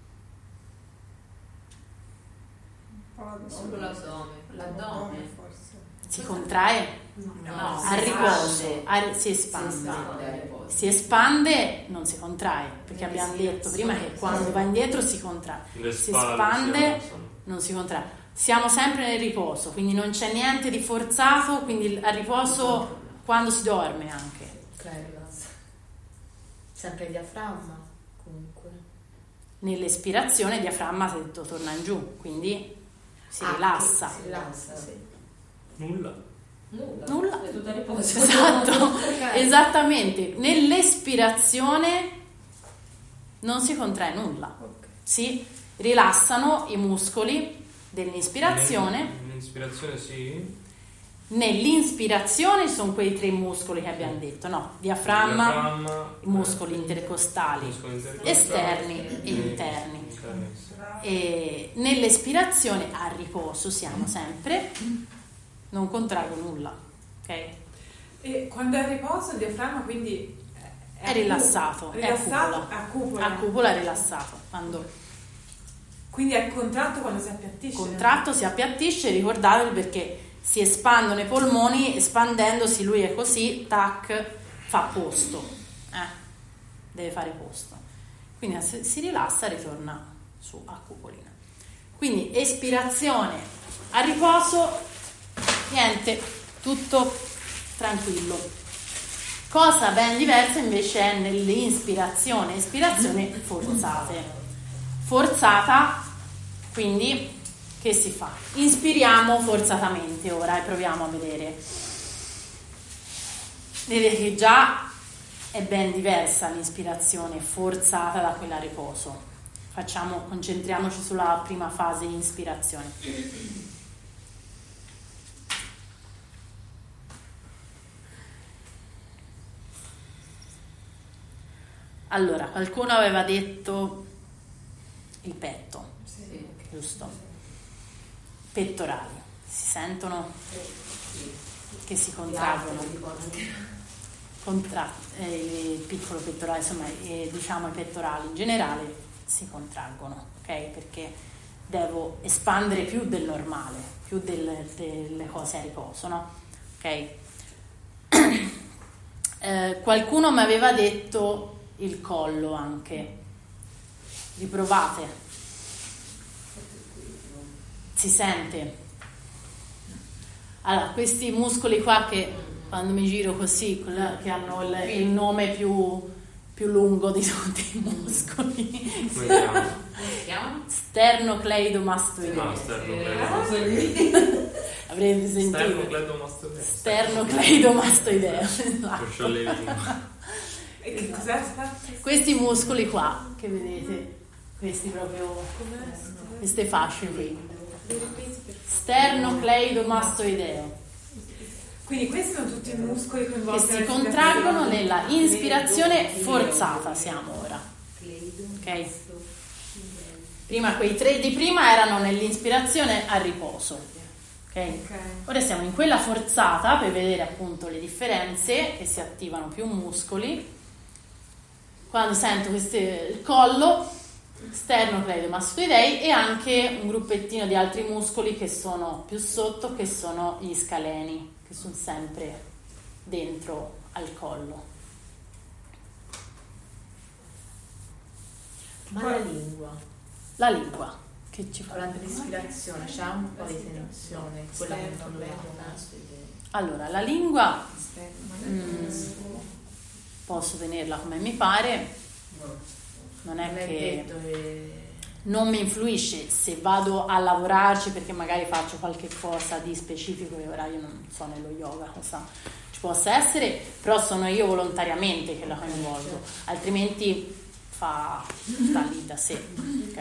Solo l'addome. Forse. Si contrae? No, A riposo, si espande, non si contrae, perché abbiamo detto prima che quando va indietro si contrae, si espande, non si contrae. Siamo sempre nel riposo, quindi non c'è niente di forzato, quindi a riposo quando si dorme anche. Ok, rilassa. Sempre il diaframma, comunque. Nell'espirazione il diaframma torna in giù, quindi si rilassa. Si rilassa, sì. Nulla. È tutto a riposo. Esatto, esattamente. Nell'espirazione non si contrae nulla, si rilassano i muscoli dell'inspirazione. L'inspirazione sì. Nell'inspirazione sono quei 3 muscoli che abbiamo detto, no? Diaframma, i muscoli intercostali esterni e interni. E nell'espirazione a riposo siamo sempre, non contraggo nulla, ok? E quando è a riposo il diaframma quindi È rilassato, è a cupola. a cupola. A cupola è rilassato. Quando Quindi è contratto quando si appiattisce. contratto si appiattisce, ricordatevi, perché si espandono i polmoni, espandendosi lui è così, tac, fa posto, deve fare posto. Quindi si rilassa e ritorna su a cupolina. Quindi espirazione a riposo, niente, tutto tranquillo. Cosa ben diversa invece è nell'inspirazione, espirazione forzata, quindi che si fa? Inspiriamo forzatamente ora e proviamo a vedere. Vedete che già è ben diversa l'inspirazione forzata da quella a riposo. Concentriamoci sulla prima fase di ispirazione. Allora, qualcuno aveva detto il petto, giusto? Pettorali, si sentono che si contraggono, il piccolo pettorale, insomma, diciamo i pettorali in generale si contraggono, ok? Perché devo espandere più del normale, più delle cose a riposo, no? Ok? Qualcuno mi aveva detto il collo anche, riprovate, si sente. Allora, questi muscoli qua che quando mi giro così, che hanno il nome più lungo di tutti i muscoli, sternocleidomastoideo. Avrete sentito? Sternocleidomastoideo. Esatto. E che cos'è? Questi muscoli qua che vedete, questi proprio, queste fasce qui, sternocleidomastoideo, Quindi questi sono tutti i muscoli coinvolti che si contraggono nella inspirazione forzata. Siamo ora, ok? Prima quei 3 di prima erano nell'inspirazione a riposo, okay? Ora siamo in quella forzata per vedere appunto le differenze, che si attivano più muscoli. Quando sento il collo, sternocleidomastoidei, e anche un gruppettino di altri muscoli che sono più sotto, che sono gli scaleni, che sono sempre dentro al collo. Ma la lingua? La lingua, che ci fa? Durante l'ispirazione c'è un po' di tensione, quella che non vedo. Allora, la lingua posso tenerla come mi pare, non è che non mi influisce se vado a lavorarci, perché magari faccio qualche cosa di specifico che ora io non so nello yoga cosa ci possa essere, però sono io volontariamente che la coinvolgo, altrimenti sta lì da sé, ok?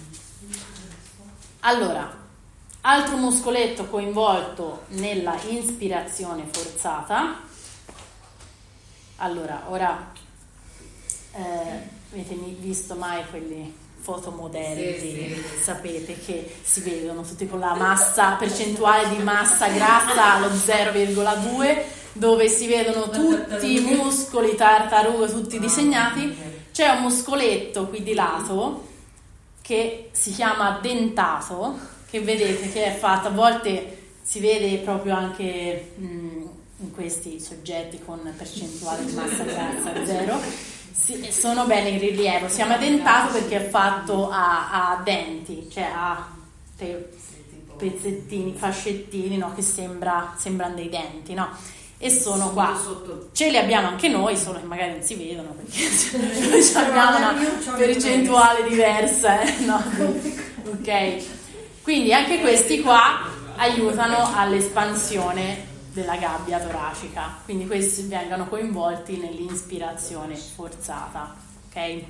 Allora, altro muscoletto coinvolto nella ispirazione forzata. Allora, ora avete visto mai quelli fotomodelli? Sì. Sapete che si vedono tutti con la massa, percentuale di massa grassa allo 0,2, dove si vedono tutti i muscoli tartarughe, tutti disegnati. C'è un muscoletto qui di lato che si chiama dentato, che vedete che è fatto, a volte si vede proprio anche in questi soggetti con percentuale di massa grassa 0, sono bene in rilievo. Si chiama dentato perché è fatto a denti, cioè a pezzettini, fascettini, no? Che sembrano dei denti, no? E sono qua, ce li abbiamo anche noi, solo che magari non si vedono perché noi abbiamo una percentuale diversa, no? Ok, quindi anche questi qua aiutano all'espansione della gabbia toracica, quindi questi vengono coinvolti nell'inspirazione forzata, ok?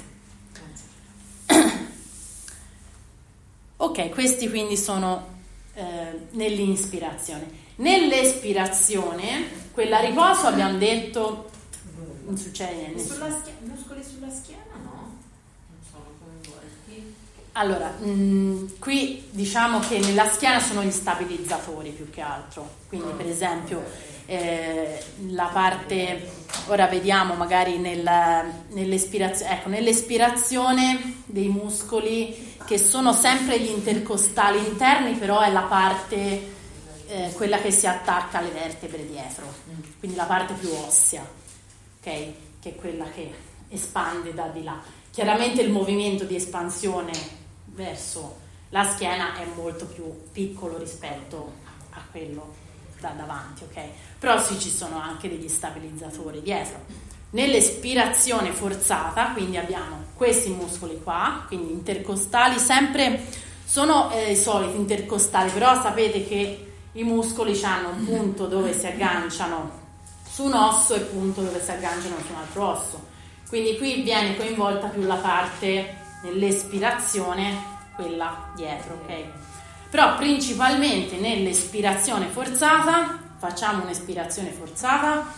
Ok, questi quindi sono nell'inspirazione. Nell'espirazione, quella a riposo abbiamo detto non succede niente. Muscoli sulla schiena no? Non sono coinvolti. Allora, qui diciamo che nella schiena sono gli stabilizzatori più che altro, quindi per esempio la parte, ora vediamo magari nell'espirazione, ecco, nell'espirazione dei muscoli che sono sempre gli intercostali interni, però è la parte quella che si attacca alle vertebre dietro, quindi la parte più ossea, ok? Che è quella che espande da di là. Chiaramente il movimento di espansione verso la schiena è molto più piccolo rispetto a quello da davanti, ok? Però sì, ci sono anche degli stabilizzatori dietro. Nell'espirazione forzata, quindi abbiamo questi muscoli qua, quindi intercostali, sempre sono i soliti intercostali, però sapete che i muscoli hanno un punto dove si agganciano su un osso e un punto dove si agganciano su un altro osso, quindi qui viene coinvolta più la parte nell'espirazione, quella dietro, ok? Però principalmente nell'espirazione forzata, facciamo un'espirazione forzata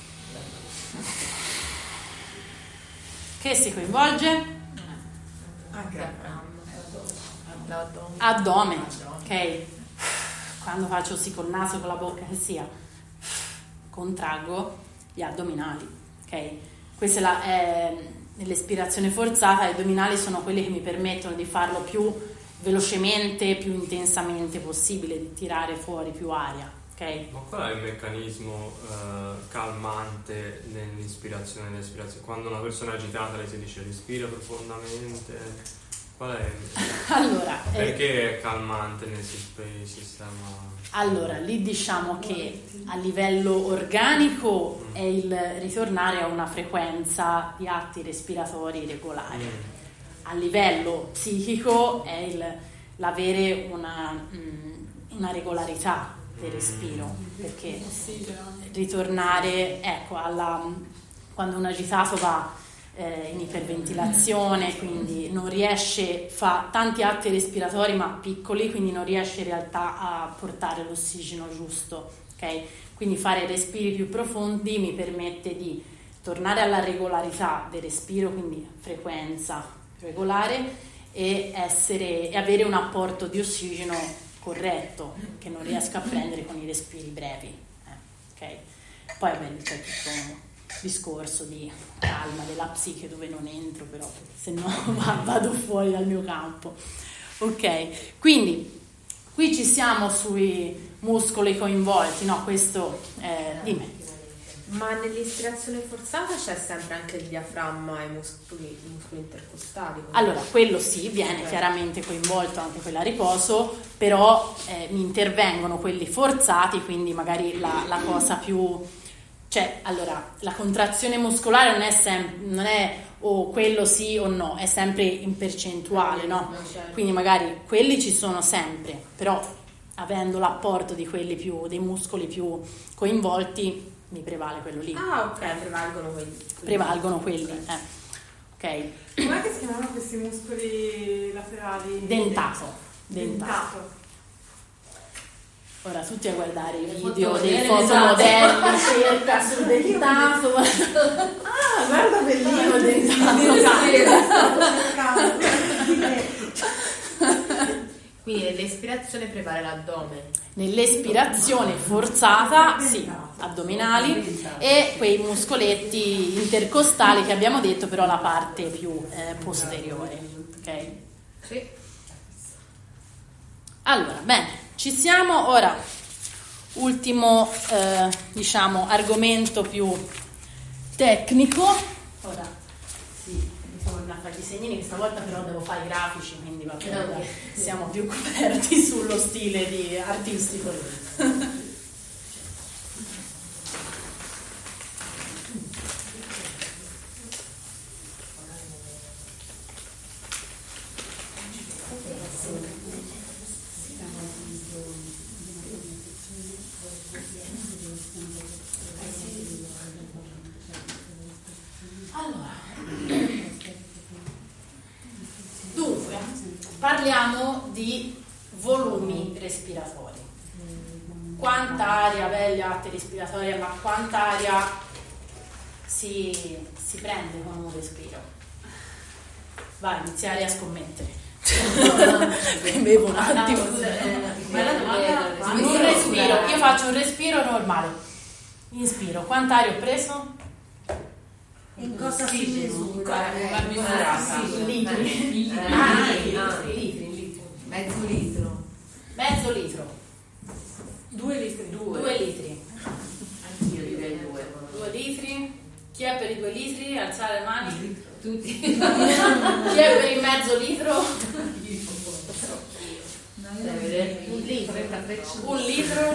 che si coinvolge addome, ok? Quando faccio sì col naso, con la bocca, che sia, contraggo gli addominali, ok? Questa è nell'espirazione forzata. Gli addominali sono quelli che mi permettono di farlo più velocemente, più intensamente possibile, di tirare fuori più aria, ok? Ma qual è il meccanismo calmante nell'ispirazione e nell'espirazione? Quando una persona è agitata lei si dice respira profondamente. Qual è? Allora, perché è calmante nel sistema? Allora, lì diciamo che a livello organico è il ritornare a una frequenza di atti respiratori regolari. A livello psichico è l'avere una regolarità del respiro, perché ritornare, ecco, quando un agitato va in iperventilazione, quindi non riesce, fa tanti atti respiratori ma piccoli, quindi non riesce in realtà a portare l'ossigeno giusto, ok? Quindi fare respiri più profondi mi permette di tornare alla regolarità del respiro, quindi frequenza regolare, e avere un apporto di corretto che non riesco a prendere con i respiri brevi. Okay? Poi c'è tutto un discorso di calma della psiche dove non entro, però se no vado fuori dal mio campo. Ok, quindi qui ci siamo sui muscoli coinvolti, no? Questo dimmi. Ma nell'ispirazione forzata c'è sempre anche il diaframma e i muscoli intercostali? Allora, quello sì, viene chiaramente coinvolto anche quella a riposo, però mi intervengono quelli forzati, quindi magari la cosa più... Cioè, allora, la contrazione muscolare non è o quello sì o no, è sempre in percentuale, no? Quindi magari quelli ci sono sempre, però avendo l'apporto di quelli dei muscoli più coinvolti, mi prevale quello lì. Ah, ok, prevalgono quelli. Ok. Com'è che si chiamano questi muscoli laterali? Dentato. Ora tutti a guardare i video dei fotomodelli, cerca sul dentato. Guarda bellino il dentato. Quindi nell'espirazione prevale l'addome. Nell'espirazione forzata, sì, addominali e quei muscoletti intercostali che abbiamo detto, però la parte più posteriore. Ok? Sì. Allora, bene, ci siamo. Ora, ultimo, argomento più tecnico. Ora, sì, mi sono andata a fare i disegnini, questa volta però devo fare i grafici, quindi va bene, siamo più coperti sullo stile artistico. Dunque, parliamo di volumi respiratori. Quanta aria, belli atti respiratoria, ma quanta aria si prende con un respiro? Vai, iniziare a scommettere. Bevo un attimo. Un respiro, io faccio un respiro normale. Inspiro, quanta aria ho preso? In cosa si misura? Litri. Mezzo litro. 2 litri. 2 litri. Anch'io direi 2. 2 litri. Chi è per i 2 litri? Alzare le mani. Tutti. Chi è per il mezzo litro? Un litro. Un litro.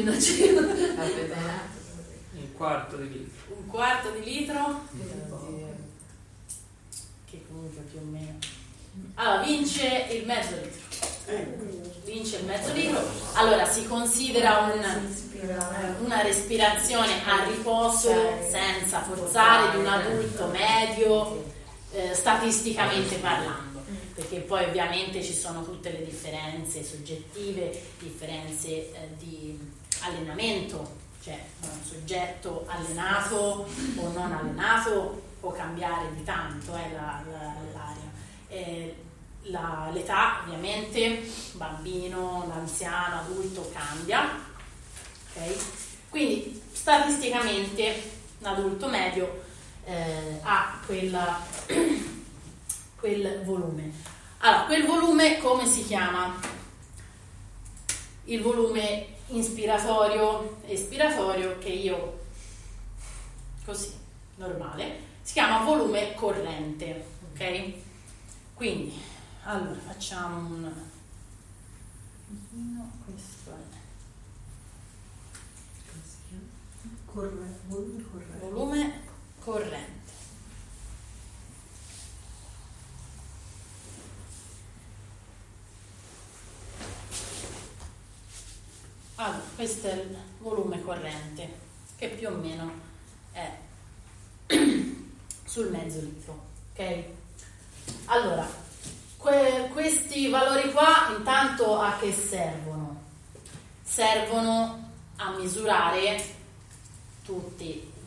Un quarto di litro. Un quarto di litro. Che comunque più o meno. Allora, vince il mezzo litro. Vince il mezzo litro. Allora, si considera una respirazione a riposo senza forzare di un adulto medio, statisticamente parlando, perché poi ovviamente ci sono tutte le differenze soggettive, differenze di allenamento, cioè un soggetto allenato o non allenato può cambiare di tanto l'aria. L'età ovviamente, bambino, anziano, adulto cambia, okay? Quindi statisticamente un adulto medio ha quel volume. Allora, quel volume come si chiama? Il volume inspiratorio, espiratorio, che io così, normale, si chiama volume corrente, ok? Quindi allora facciamo un questo è volume corrente. Allora, questo è il volume corrente, che più o meno è sul mezzo litro, ok? Allora, questi valori qua intanto a che servono? Servono a misurare tutti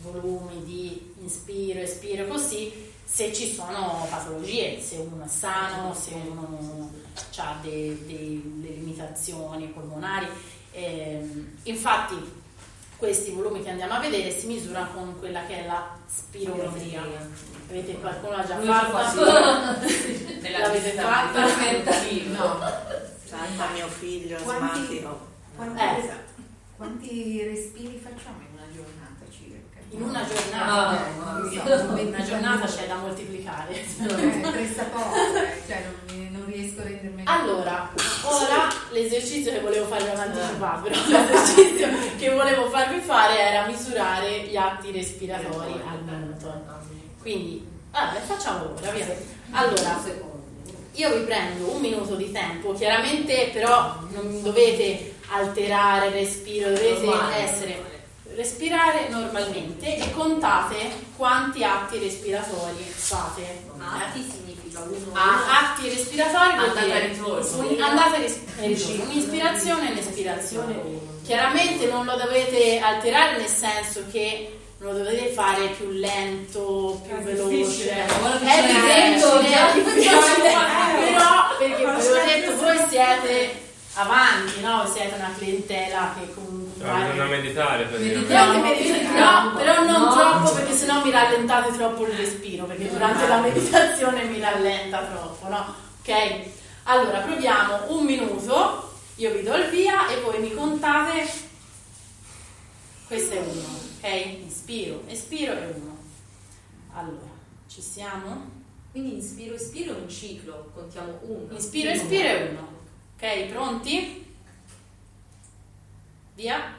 volumi di inspiro, espiro, così, se ci sono patologie, se uno è sano, se uno ha delle limitazioni polmonari. Infatti questi volumi che andiamo a vedere si misurano con quella che è la spirometria. Avete qualcuno l'ha già fatta? L'avete fatta? No. Santa mio figlio asmatico. Quanti respiri facciamo in una giornata circa? In una giornata? In una giornata c'è da moltiplicare. Presta poco, cioè non riesco a rendermi. Allora, ora l'esercizio che volevo farvi anticipare, però l'esercizio che volevo farvi fare era misurare gli atti respiratori al minuto. Quindi, facciamo ora, via. Allora, io vi prendo un minuto di tempo, chiaramente però non dovete alterare il respiro, dovete respirare normalmente e contate quanti atti respiratori fate. Atti significa uno. Atti respiratori vuol andata dire e ritorno. Un'ispirazione e un'espirazione. Chiaramente non lo dovete alterare, nel senso che lo dovete fare più lento, più veloce. È difficile, però perché ve l'ho detto, voi siete avanti, no? Siete una clientela che comunque bisogna meditare per dire. No, però non troppo, perché sennò mi rallentate troppo il respiro, perché durante la meditazione mi rallenta troppo, no? Ok? Allora proviamo un minuto, io vi do il via e voi mi contate. Questo è uno, ok? Inspiro, espiro e uno. Allora, ci siamo? Quindi inspiro, espiro è un ciclo, contiamo uno. Inspiro, espiro e uno. Ok, pronti? Via.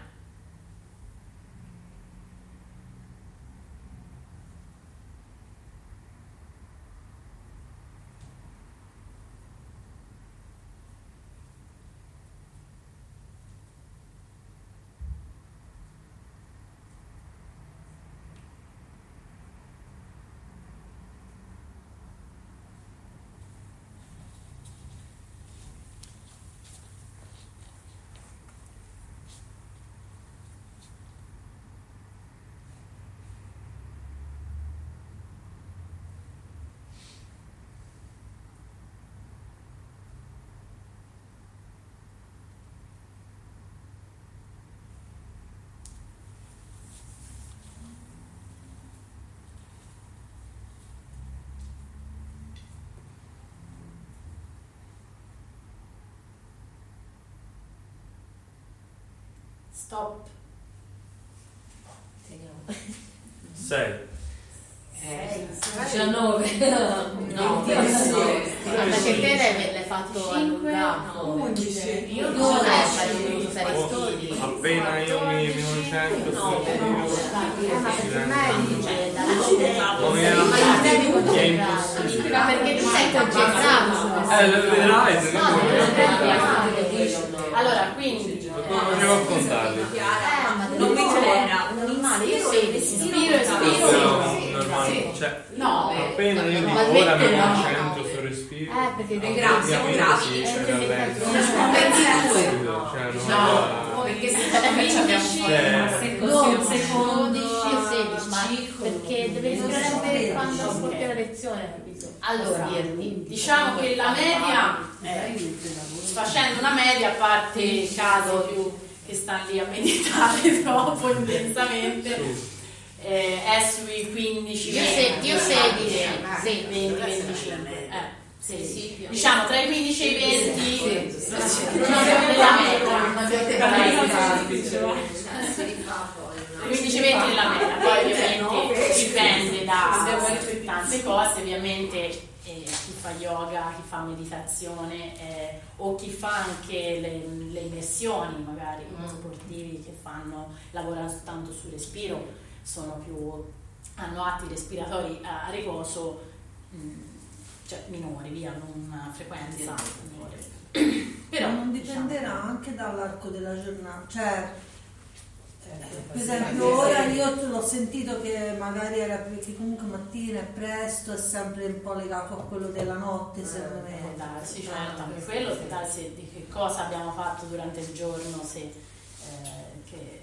Stop. 6 19 no, perché te l'hai fatto allungato 11 io non sarei appena io mi concentro non è impossibile perché tu sei concentrato lo vedrai se allora quindi devo raccontarli non mi c'era un animale io respiro normale, cioè no appena io dico ora mi concentro sul respiro perché dei siamo gravi perché secondo un secondo 12 o 16 ma perché deve rispondere quando ascolti la lezione, capito? Allora diciamo che la media facendo una media, a parte il caso più che sta lì a meditare troppo intensamente, è sui 15 io 16 20 25 sì. Diciamo tra i 15 e i 20 non avete la media 15 e 20 nella media, poi ovviamente dipende da tante cose, ovviamente chi fa yoga, chi fa meditazione o chi fa anche le immersioni, magari sportivi che lavorano tanto sul respiro, hanno atti respiratori a riposo cioè minori, via, con una frequenza minore. Però non dipenderà anche dall'arco della giornata, cioè per esempio ora io l'ho sentito che magari era perché comunque mattina è presto, è sempre un po' legato a quello della notte, secondo me. Può darsi, certo, anche quello può darsi di che cosa abbiamo fatto durante il giorno,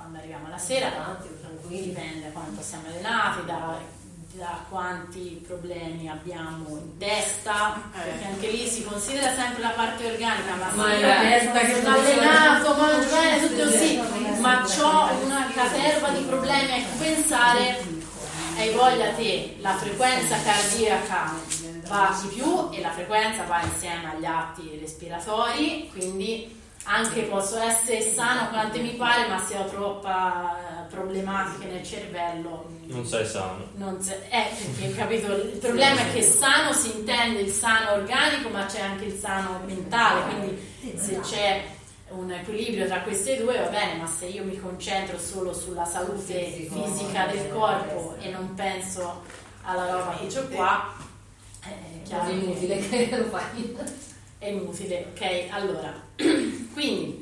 quando arriviamo alla sera, dipende da quanto siamo allenati, da quanti problemi abbiamo in testa, perché anche lì si considera sempre la parte organica, ma io sono allenato, mangio bene, tutto così, ma ho una caterva di problemi a pensare, hai voglia te, la frequenza cardiaca va di più e la frequenza va insieme agli atti respiratori, quindi anche posso essere sano quante mi pare, ma se ho troppa problematiche nel cervello non sei sano. Perché, capito? Il problema è che sano si intende il sano organico, ma c'è anche il sano mentale, quindi se c'è un equilibrio tra queste due va bene, ma se io mi concentro solo sulla salute fisica del corpo e non penso alla roba che c'ho qua, è inutile che lo fai. È inutile, ok? Allora, quindi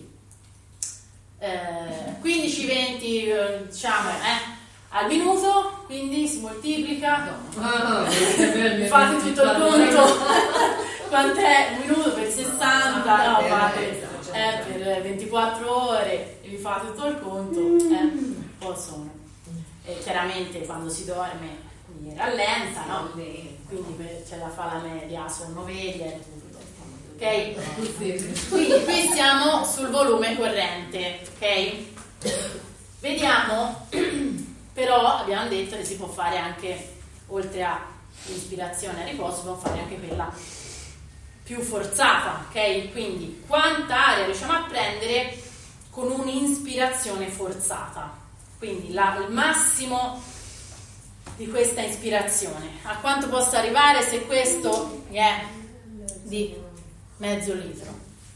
15-20 diciamo al minuto, quindi si moltiplica, fate tutto il conto quant'è un minuto per 60, no, fate per 24 ore e vi fate tutto il conto, un po' sono. Chiaramente quando si dorme rallenta, no? Quindi c'è da fare la media sonno-veglia, ok? Quindi qui siamo sul volume corrente, ok? Vediamo, però abbiamo detto che si può fare anche, oltre a ispirazione e riposo, si può fare anche quella più forzata, ok? Quindi quanta aria riusciamo a prendere con un'ispirazione forzata? Quindi il massimo di questa ispirazione, a quanto posso arrivare se questo è di mezzo litro?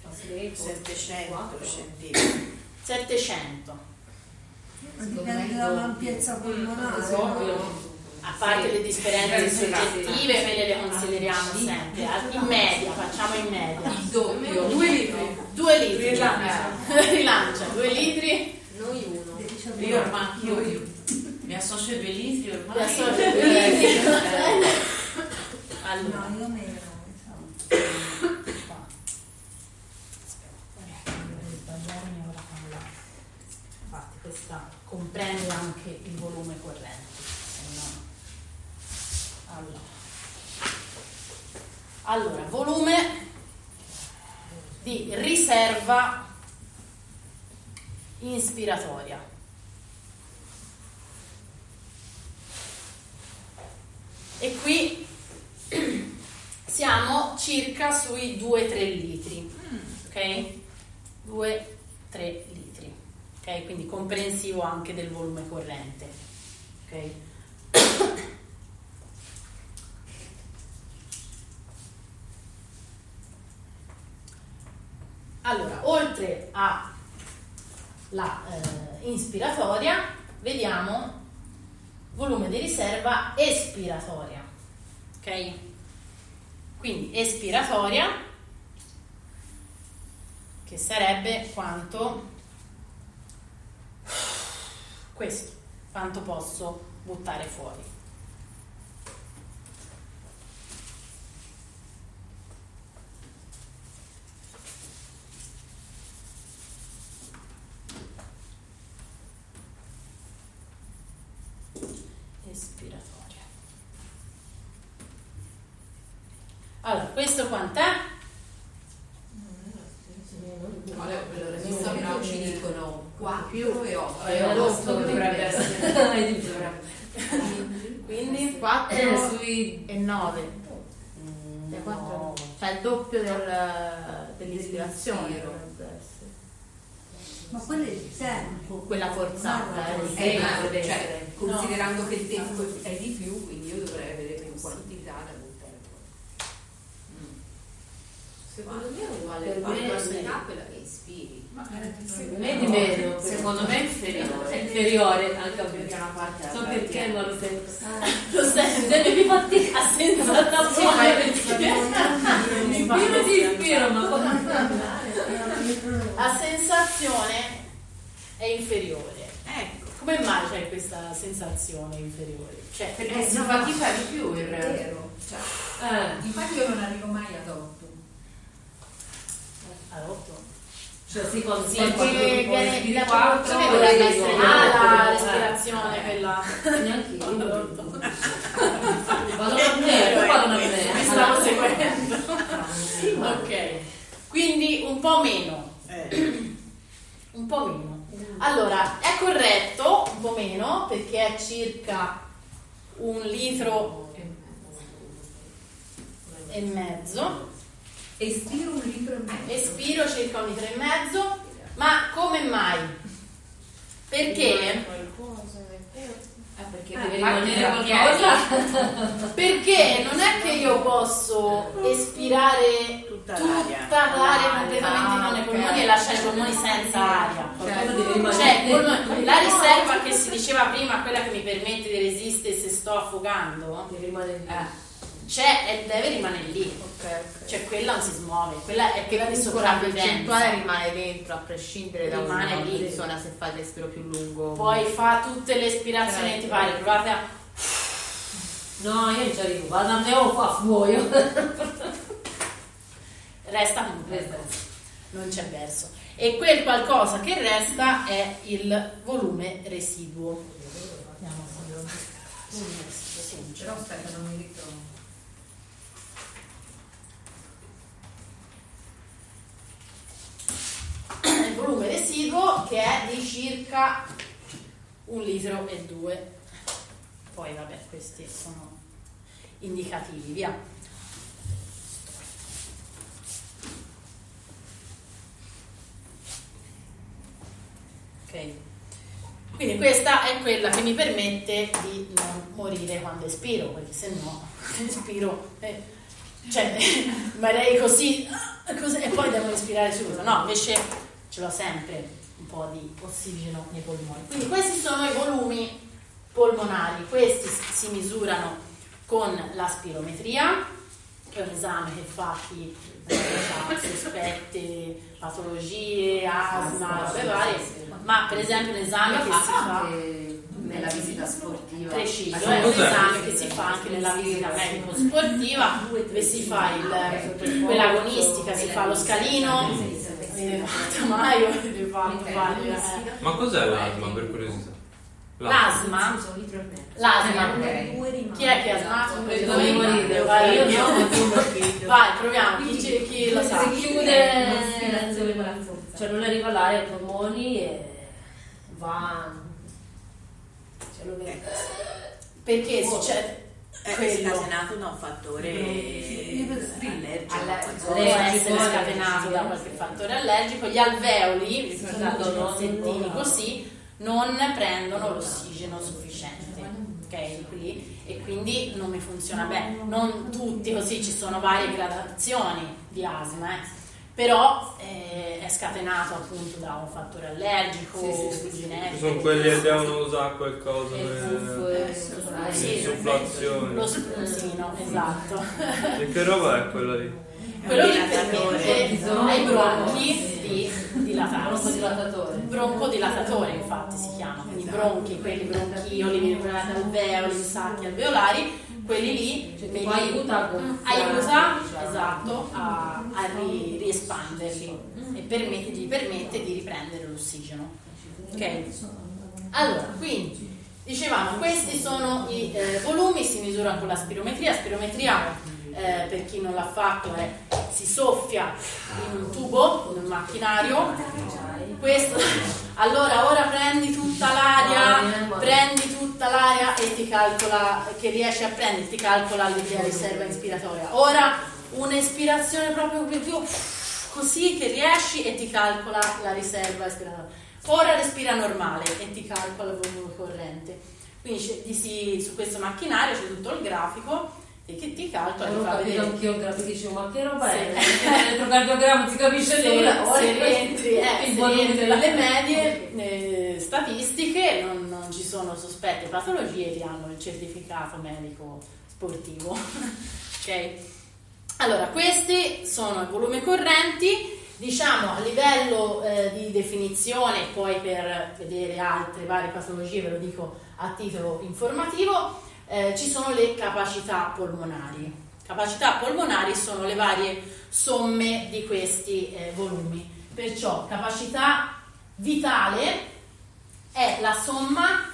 700 centimetri. 700. Dipende dall'ampiezza polmonare. A parte le differenze soggettive, quelle le consideriamo sempre. In media, facciamo in media. Il doppio. 2 litri. 2 litri. Rilancia. 2 litri. Noi uno. Io ormai mi associo ai 2 litri ormai. Mi associo ai 2 litri. Allora. No, io meno. Infatti questa comprende anche il volume corrente. Allora, volume di riserva inspiratoria. E qui siamo circa sui 2-3 litri, ok? 2-3 litri, ok? Quindi comprensivo anche del volume corrente, ok? Allora, oltre a la inspiratoria, vediamo volume di riserva espiratoria, ok? Quindi espiratoria, che sarebbe quanto questo, quanto posso buttare fuori. Espiratoria. Allora, questo quant'è? Però ci dicono 4 e 8 dovrebbe essere. Quindi 4 sui e 9. No. Cioè il doppio dell'ispirazione dovrebbe essere. Ma quello è il tempo. Quella forzata, cioè, considerando che il tempo è di più, quindi io dovrei avere più quantità da buttare fuori. Secondo me è uguale Per a me quantità quella che ispiri. Secondo me è di meno. Secondo me è inferiore. È inferiore anche a me. Perché una parte So perché, ma lo sento. Lo senti, devi farti a sensazione. Io ti ispiro, ma A sensazione è inferiore. Ecco. Come mai c'è questa sensazione inferiore? Cioè, Perché si fatica di più il Vero. Infatti io non arrivo mai ad 8. ad 8. Cioè si perché viene la proporzione dovrebbe essere la respirazione, quella neanche io. Vado a me, mi stavo seguendo. Ok, quindi un po' meno. Un po' meno. Allora, è corretto un po' meno perché è circa 1,5 litri. Espiro 1,5 litri. Espiro circa 1,5 litri. Ma come mai? Perché? Perché deve rimanere qualcosa. Perché non è che io posso espirare tutta l'aria completamente nei polmoni e lasciare i polmoni senza aria. Cioè, la riserva che si diceva prima, quella che mi permette di resistere se sto affogando, Deve rimanere lì. deve rimanere lì. Okay. Cioè quella non si smuove, quella è quella di sopravvivenza. La percentuale rimane dentro a prescindere da Rimane una lì. persona se fa il respiro più lungo. Poi fa tutte le espirazioni che ti pare, provate a... No, io non ci arrivo, vado a me o qua muoio. Resta comunque, non c'è verso. E quel qualcosa che resta è il volume residuo. Andiamo a Però aspetta, non mi ritrovo. il volume residuo che è di circa 1,2 litri. Poi vabbè, questi sono indicativi, via. Ok, quindi questa è quella che mi permette di non morire quando espiro, perché se no espiro cioè rimarrei così e poi devo respirare subito. No, invece ce l'ho sempre un po' di ossigeno nei polmoni. Quindi questi sono i volumi polmonari. Questi si misurano con la spirometria, che è un esame che fa chi ha sospette patologie, asma, robe varie, ma per esempio un esame che si fa nella visita sportiva. Preciso, è un esame che si fa anche nella visita medico-sportiva, dove si fa quella agonistica, si fa lo scalino, Maio deve fare. Ma cos'è l'asma, per curiosità? L'asma? Chi è che ha asma? Vai, proviamo, chi lo sa? Si chiude, cioè non arriva l'aria ai polmoni e va. Perché succede? È scatenato da un fattore allergico. Può essere scatenato da qualche fattore allergico. Gli alveoli, pezzettini così, non prendono l'ossigeno sufficiente, ok? E quindi non mi funziona bene. Non tutti così, ci sono varie gradazioni di asma, però è scatenato appunto da un fattore allergico, genetico. Sono quelli che devono usare qualcosa per l'insufflazione. Lo spruzino, esatto. E che roba è quella lì? Quello che permette ai bronchi di dilatarsi. Broncodilatatore infatti si chiama, quindi bronchi, quelli bronchioli, alveoli, sacchi alveolari, quelli lì aiuta esatto a riespanderli e gli permette di riprendere l'ossigeno. Ok? Allora, quindi dicevamo, questi sono i volumi, si misurano con la spirometria. Spirometria, per chi non l'ha fatto, si soffia in un tubo, in un macchinario. Questo, allora ora prendi tutta l'aria e ti calcola, che riesci a prendere, ti calcola la riserva ispiratoria. Ora un'espirazione proprio più così che riesci e ti calcola la riserva ispiratoria. Ora respira normale e ti calcola il volume corrente. Quindi su questo macchinario c'è tutto il grafico e che ti calcola. Non ho capito anch'io il grafico, dicevo, ma che roba è? L'elettrocardiogramma si capisce se rientri nelle medie statistiche non ci sono sospette patologie, ti hanno il certificato medico sportivo. Ok? Allora, questi sono i volumi correnti. Diciamo a livello di definizione, poi per vedere altre varie patologie ve lo dico a titolo informativo, ci sono le capacità polmonari. Capacità polmonari sono le varie somme di questi volumi. Perciò capacità vitale è la somma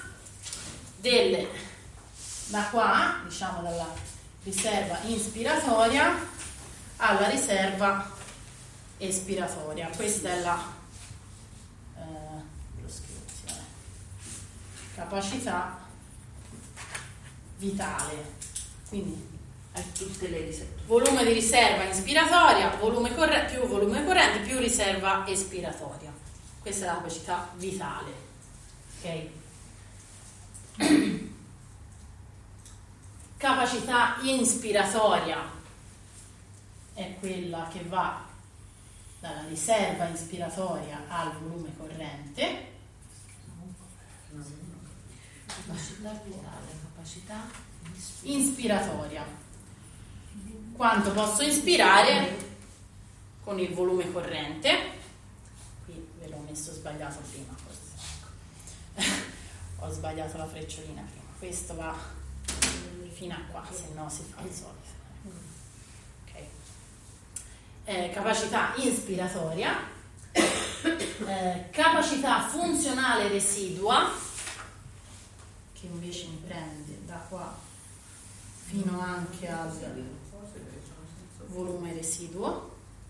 da qua, diciamo dalla riserva inspiratoria alla riserva espiratoria. Questa è la capacità vitale. Quindi tutte le riserve. Volume di riserva inspiratoria, più volume corrente più riserva espiratoria. Questa è la capacità vitale. Ok? Capacità inspiratoria è quella che va dalla riserva inspiratoria al volume corrente. Capacità inspiratoria. Quanto posso inspirare con il volume corrente? Qui ve l'ho messo sbagliato prima, forse. Ho sbagliato la frecciolina prima. Questo va fino a qua, se no si fa il solito. Okay. Capacità inspiratoria, capacità funzionale residua, che invece mi prende da qua fino anche al volume residuo.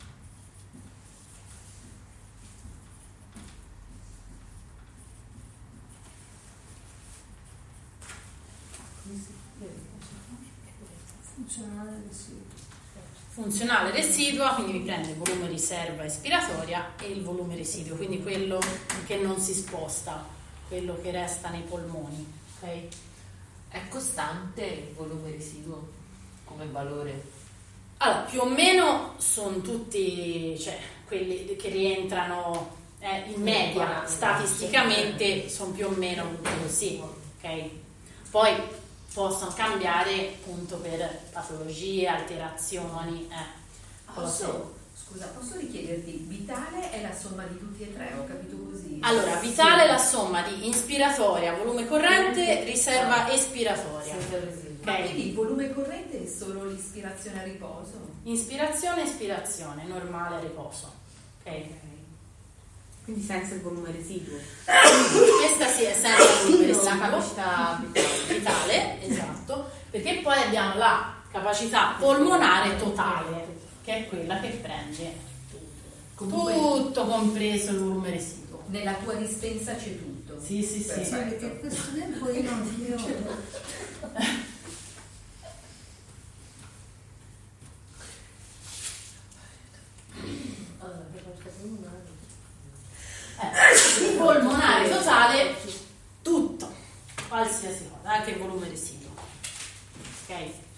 Funzionale residua, quindi mi prende il volume riserva espiratoria e il volume residuo, quindi quello che non si sposta, quello che resta nei polmoni. Okay? È costante il volume residuo come valore? Allora, più o meno sono tutti, cioè, quelli che rientrano in media, statisticamente sono più o meno così, ok? Poi possono cambiare appunto per patologie, alterazioni. Posso richiederti, vitale è la somma di tutti e tre, ho capito così? Allora, vitale è la somma di inspiratoria, volume corrente, riserva espiratoria. Ma quindi il volume corrente è solo l'ispirazione a riposo? Ispirazione, espirazione, normale a riposo. Ok? Quindi senza il volume residuo. Questa sì, è senza il volume residuo. La capacità vitale, esatto, perché poi abbiamo la capacità polmonare totale, che è quella che prende tutto compreso il volume residuo. Nella tua dispensa c'è tutto. Sì. Perché a questo tempo io non fino. Il polmonare totale, tutto, qualsiasi cosa, anche il volume residuo. Ok?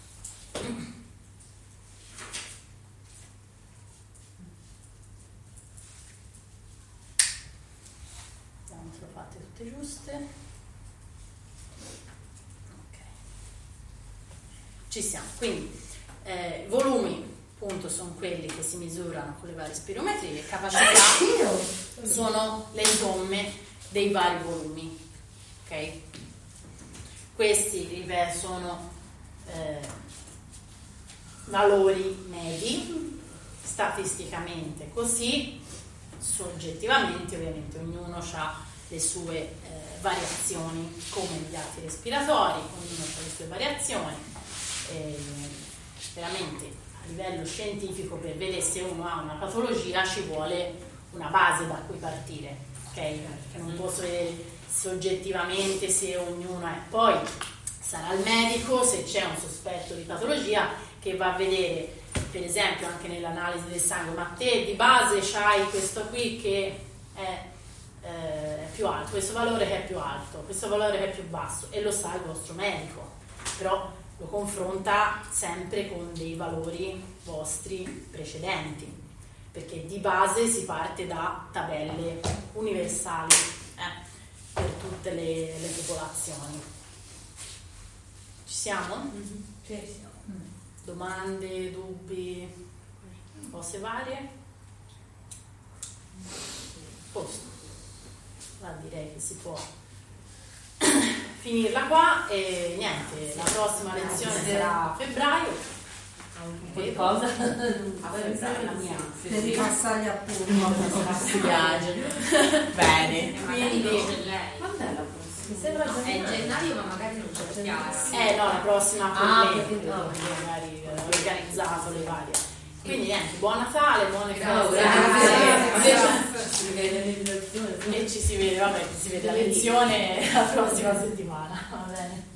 Vediamo se lo fate tutte giuste. Ok. Ci siamo. Quindi i volumi appunto sono quelli che si misurano con le varie spirometrie, capacità sono le somme dei vari volumi, ok? Questi, ripeto, sono valori medi, statisticamente così, soggettivamente ovviamente ognuno ha le sue variazioni, come gli atti respiratori, ognuno ha le sue variazioni, veramente a livello scientifico per vedere se uno ha una patologia ci vuole una base da cui partire, ok? Perché non posso vedere soggettivamente se ognuno è. Poi sarà il medico, se c'è un sospetto di patologia, che va a vedere, per esempio anche nell'analisi del sangue, ma te di base c'hai questo qui che è più alto, questo valore che è più alto, questo valore che è più basso, e lo sa il vostro medico, però lo confronta sempre con dei valori vostri precedenti, perché di base si parte da tabelle universali per tutte le popolazioni. Ci siamo? Mm-hmm. Ci siamo. Domande, dubbi, cose varie? Posto. Allora direi che si può finirla qua e niente, la prossima lezione sarà a febbraio. un po' di cosa. La mia. Per ripassargli a punto. Bene. Magari Quindi, non c'è lei. quando è la prossima? Mi sembra È in gennaio, ma magari non c'è Chiara. No, la prossima perché no. magari organizzato le varie. Quindi niente, buon Natale, buone feste. Grazie. E ci si vede, vabbè, ci si vede a lezione la prossima settimana, va bene?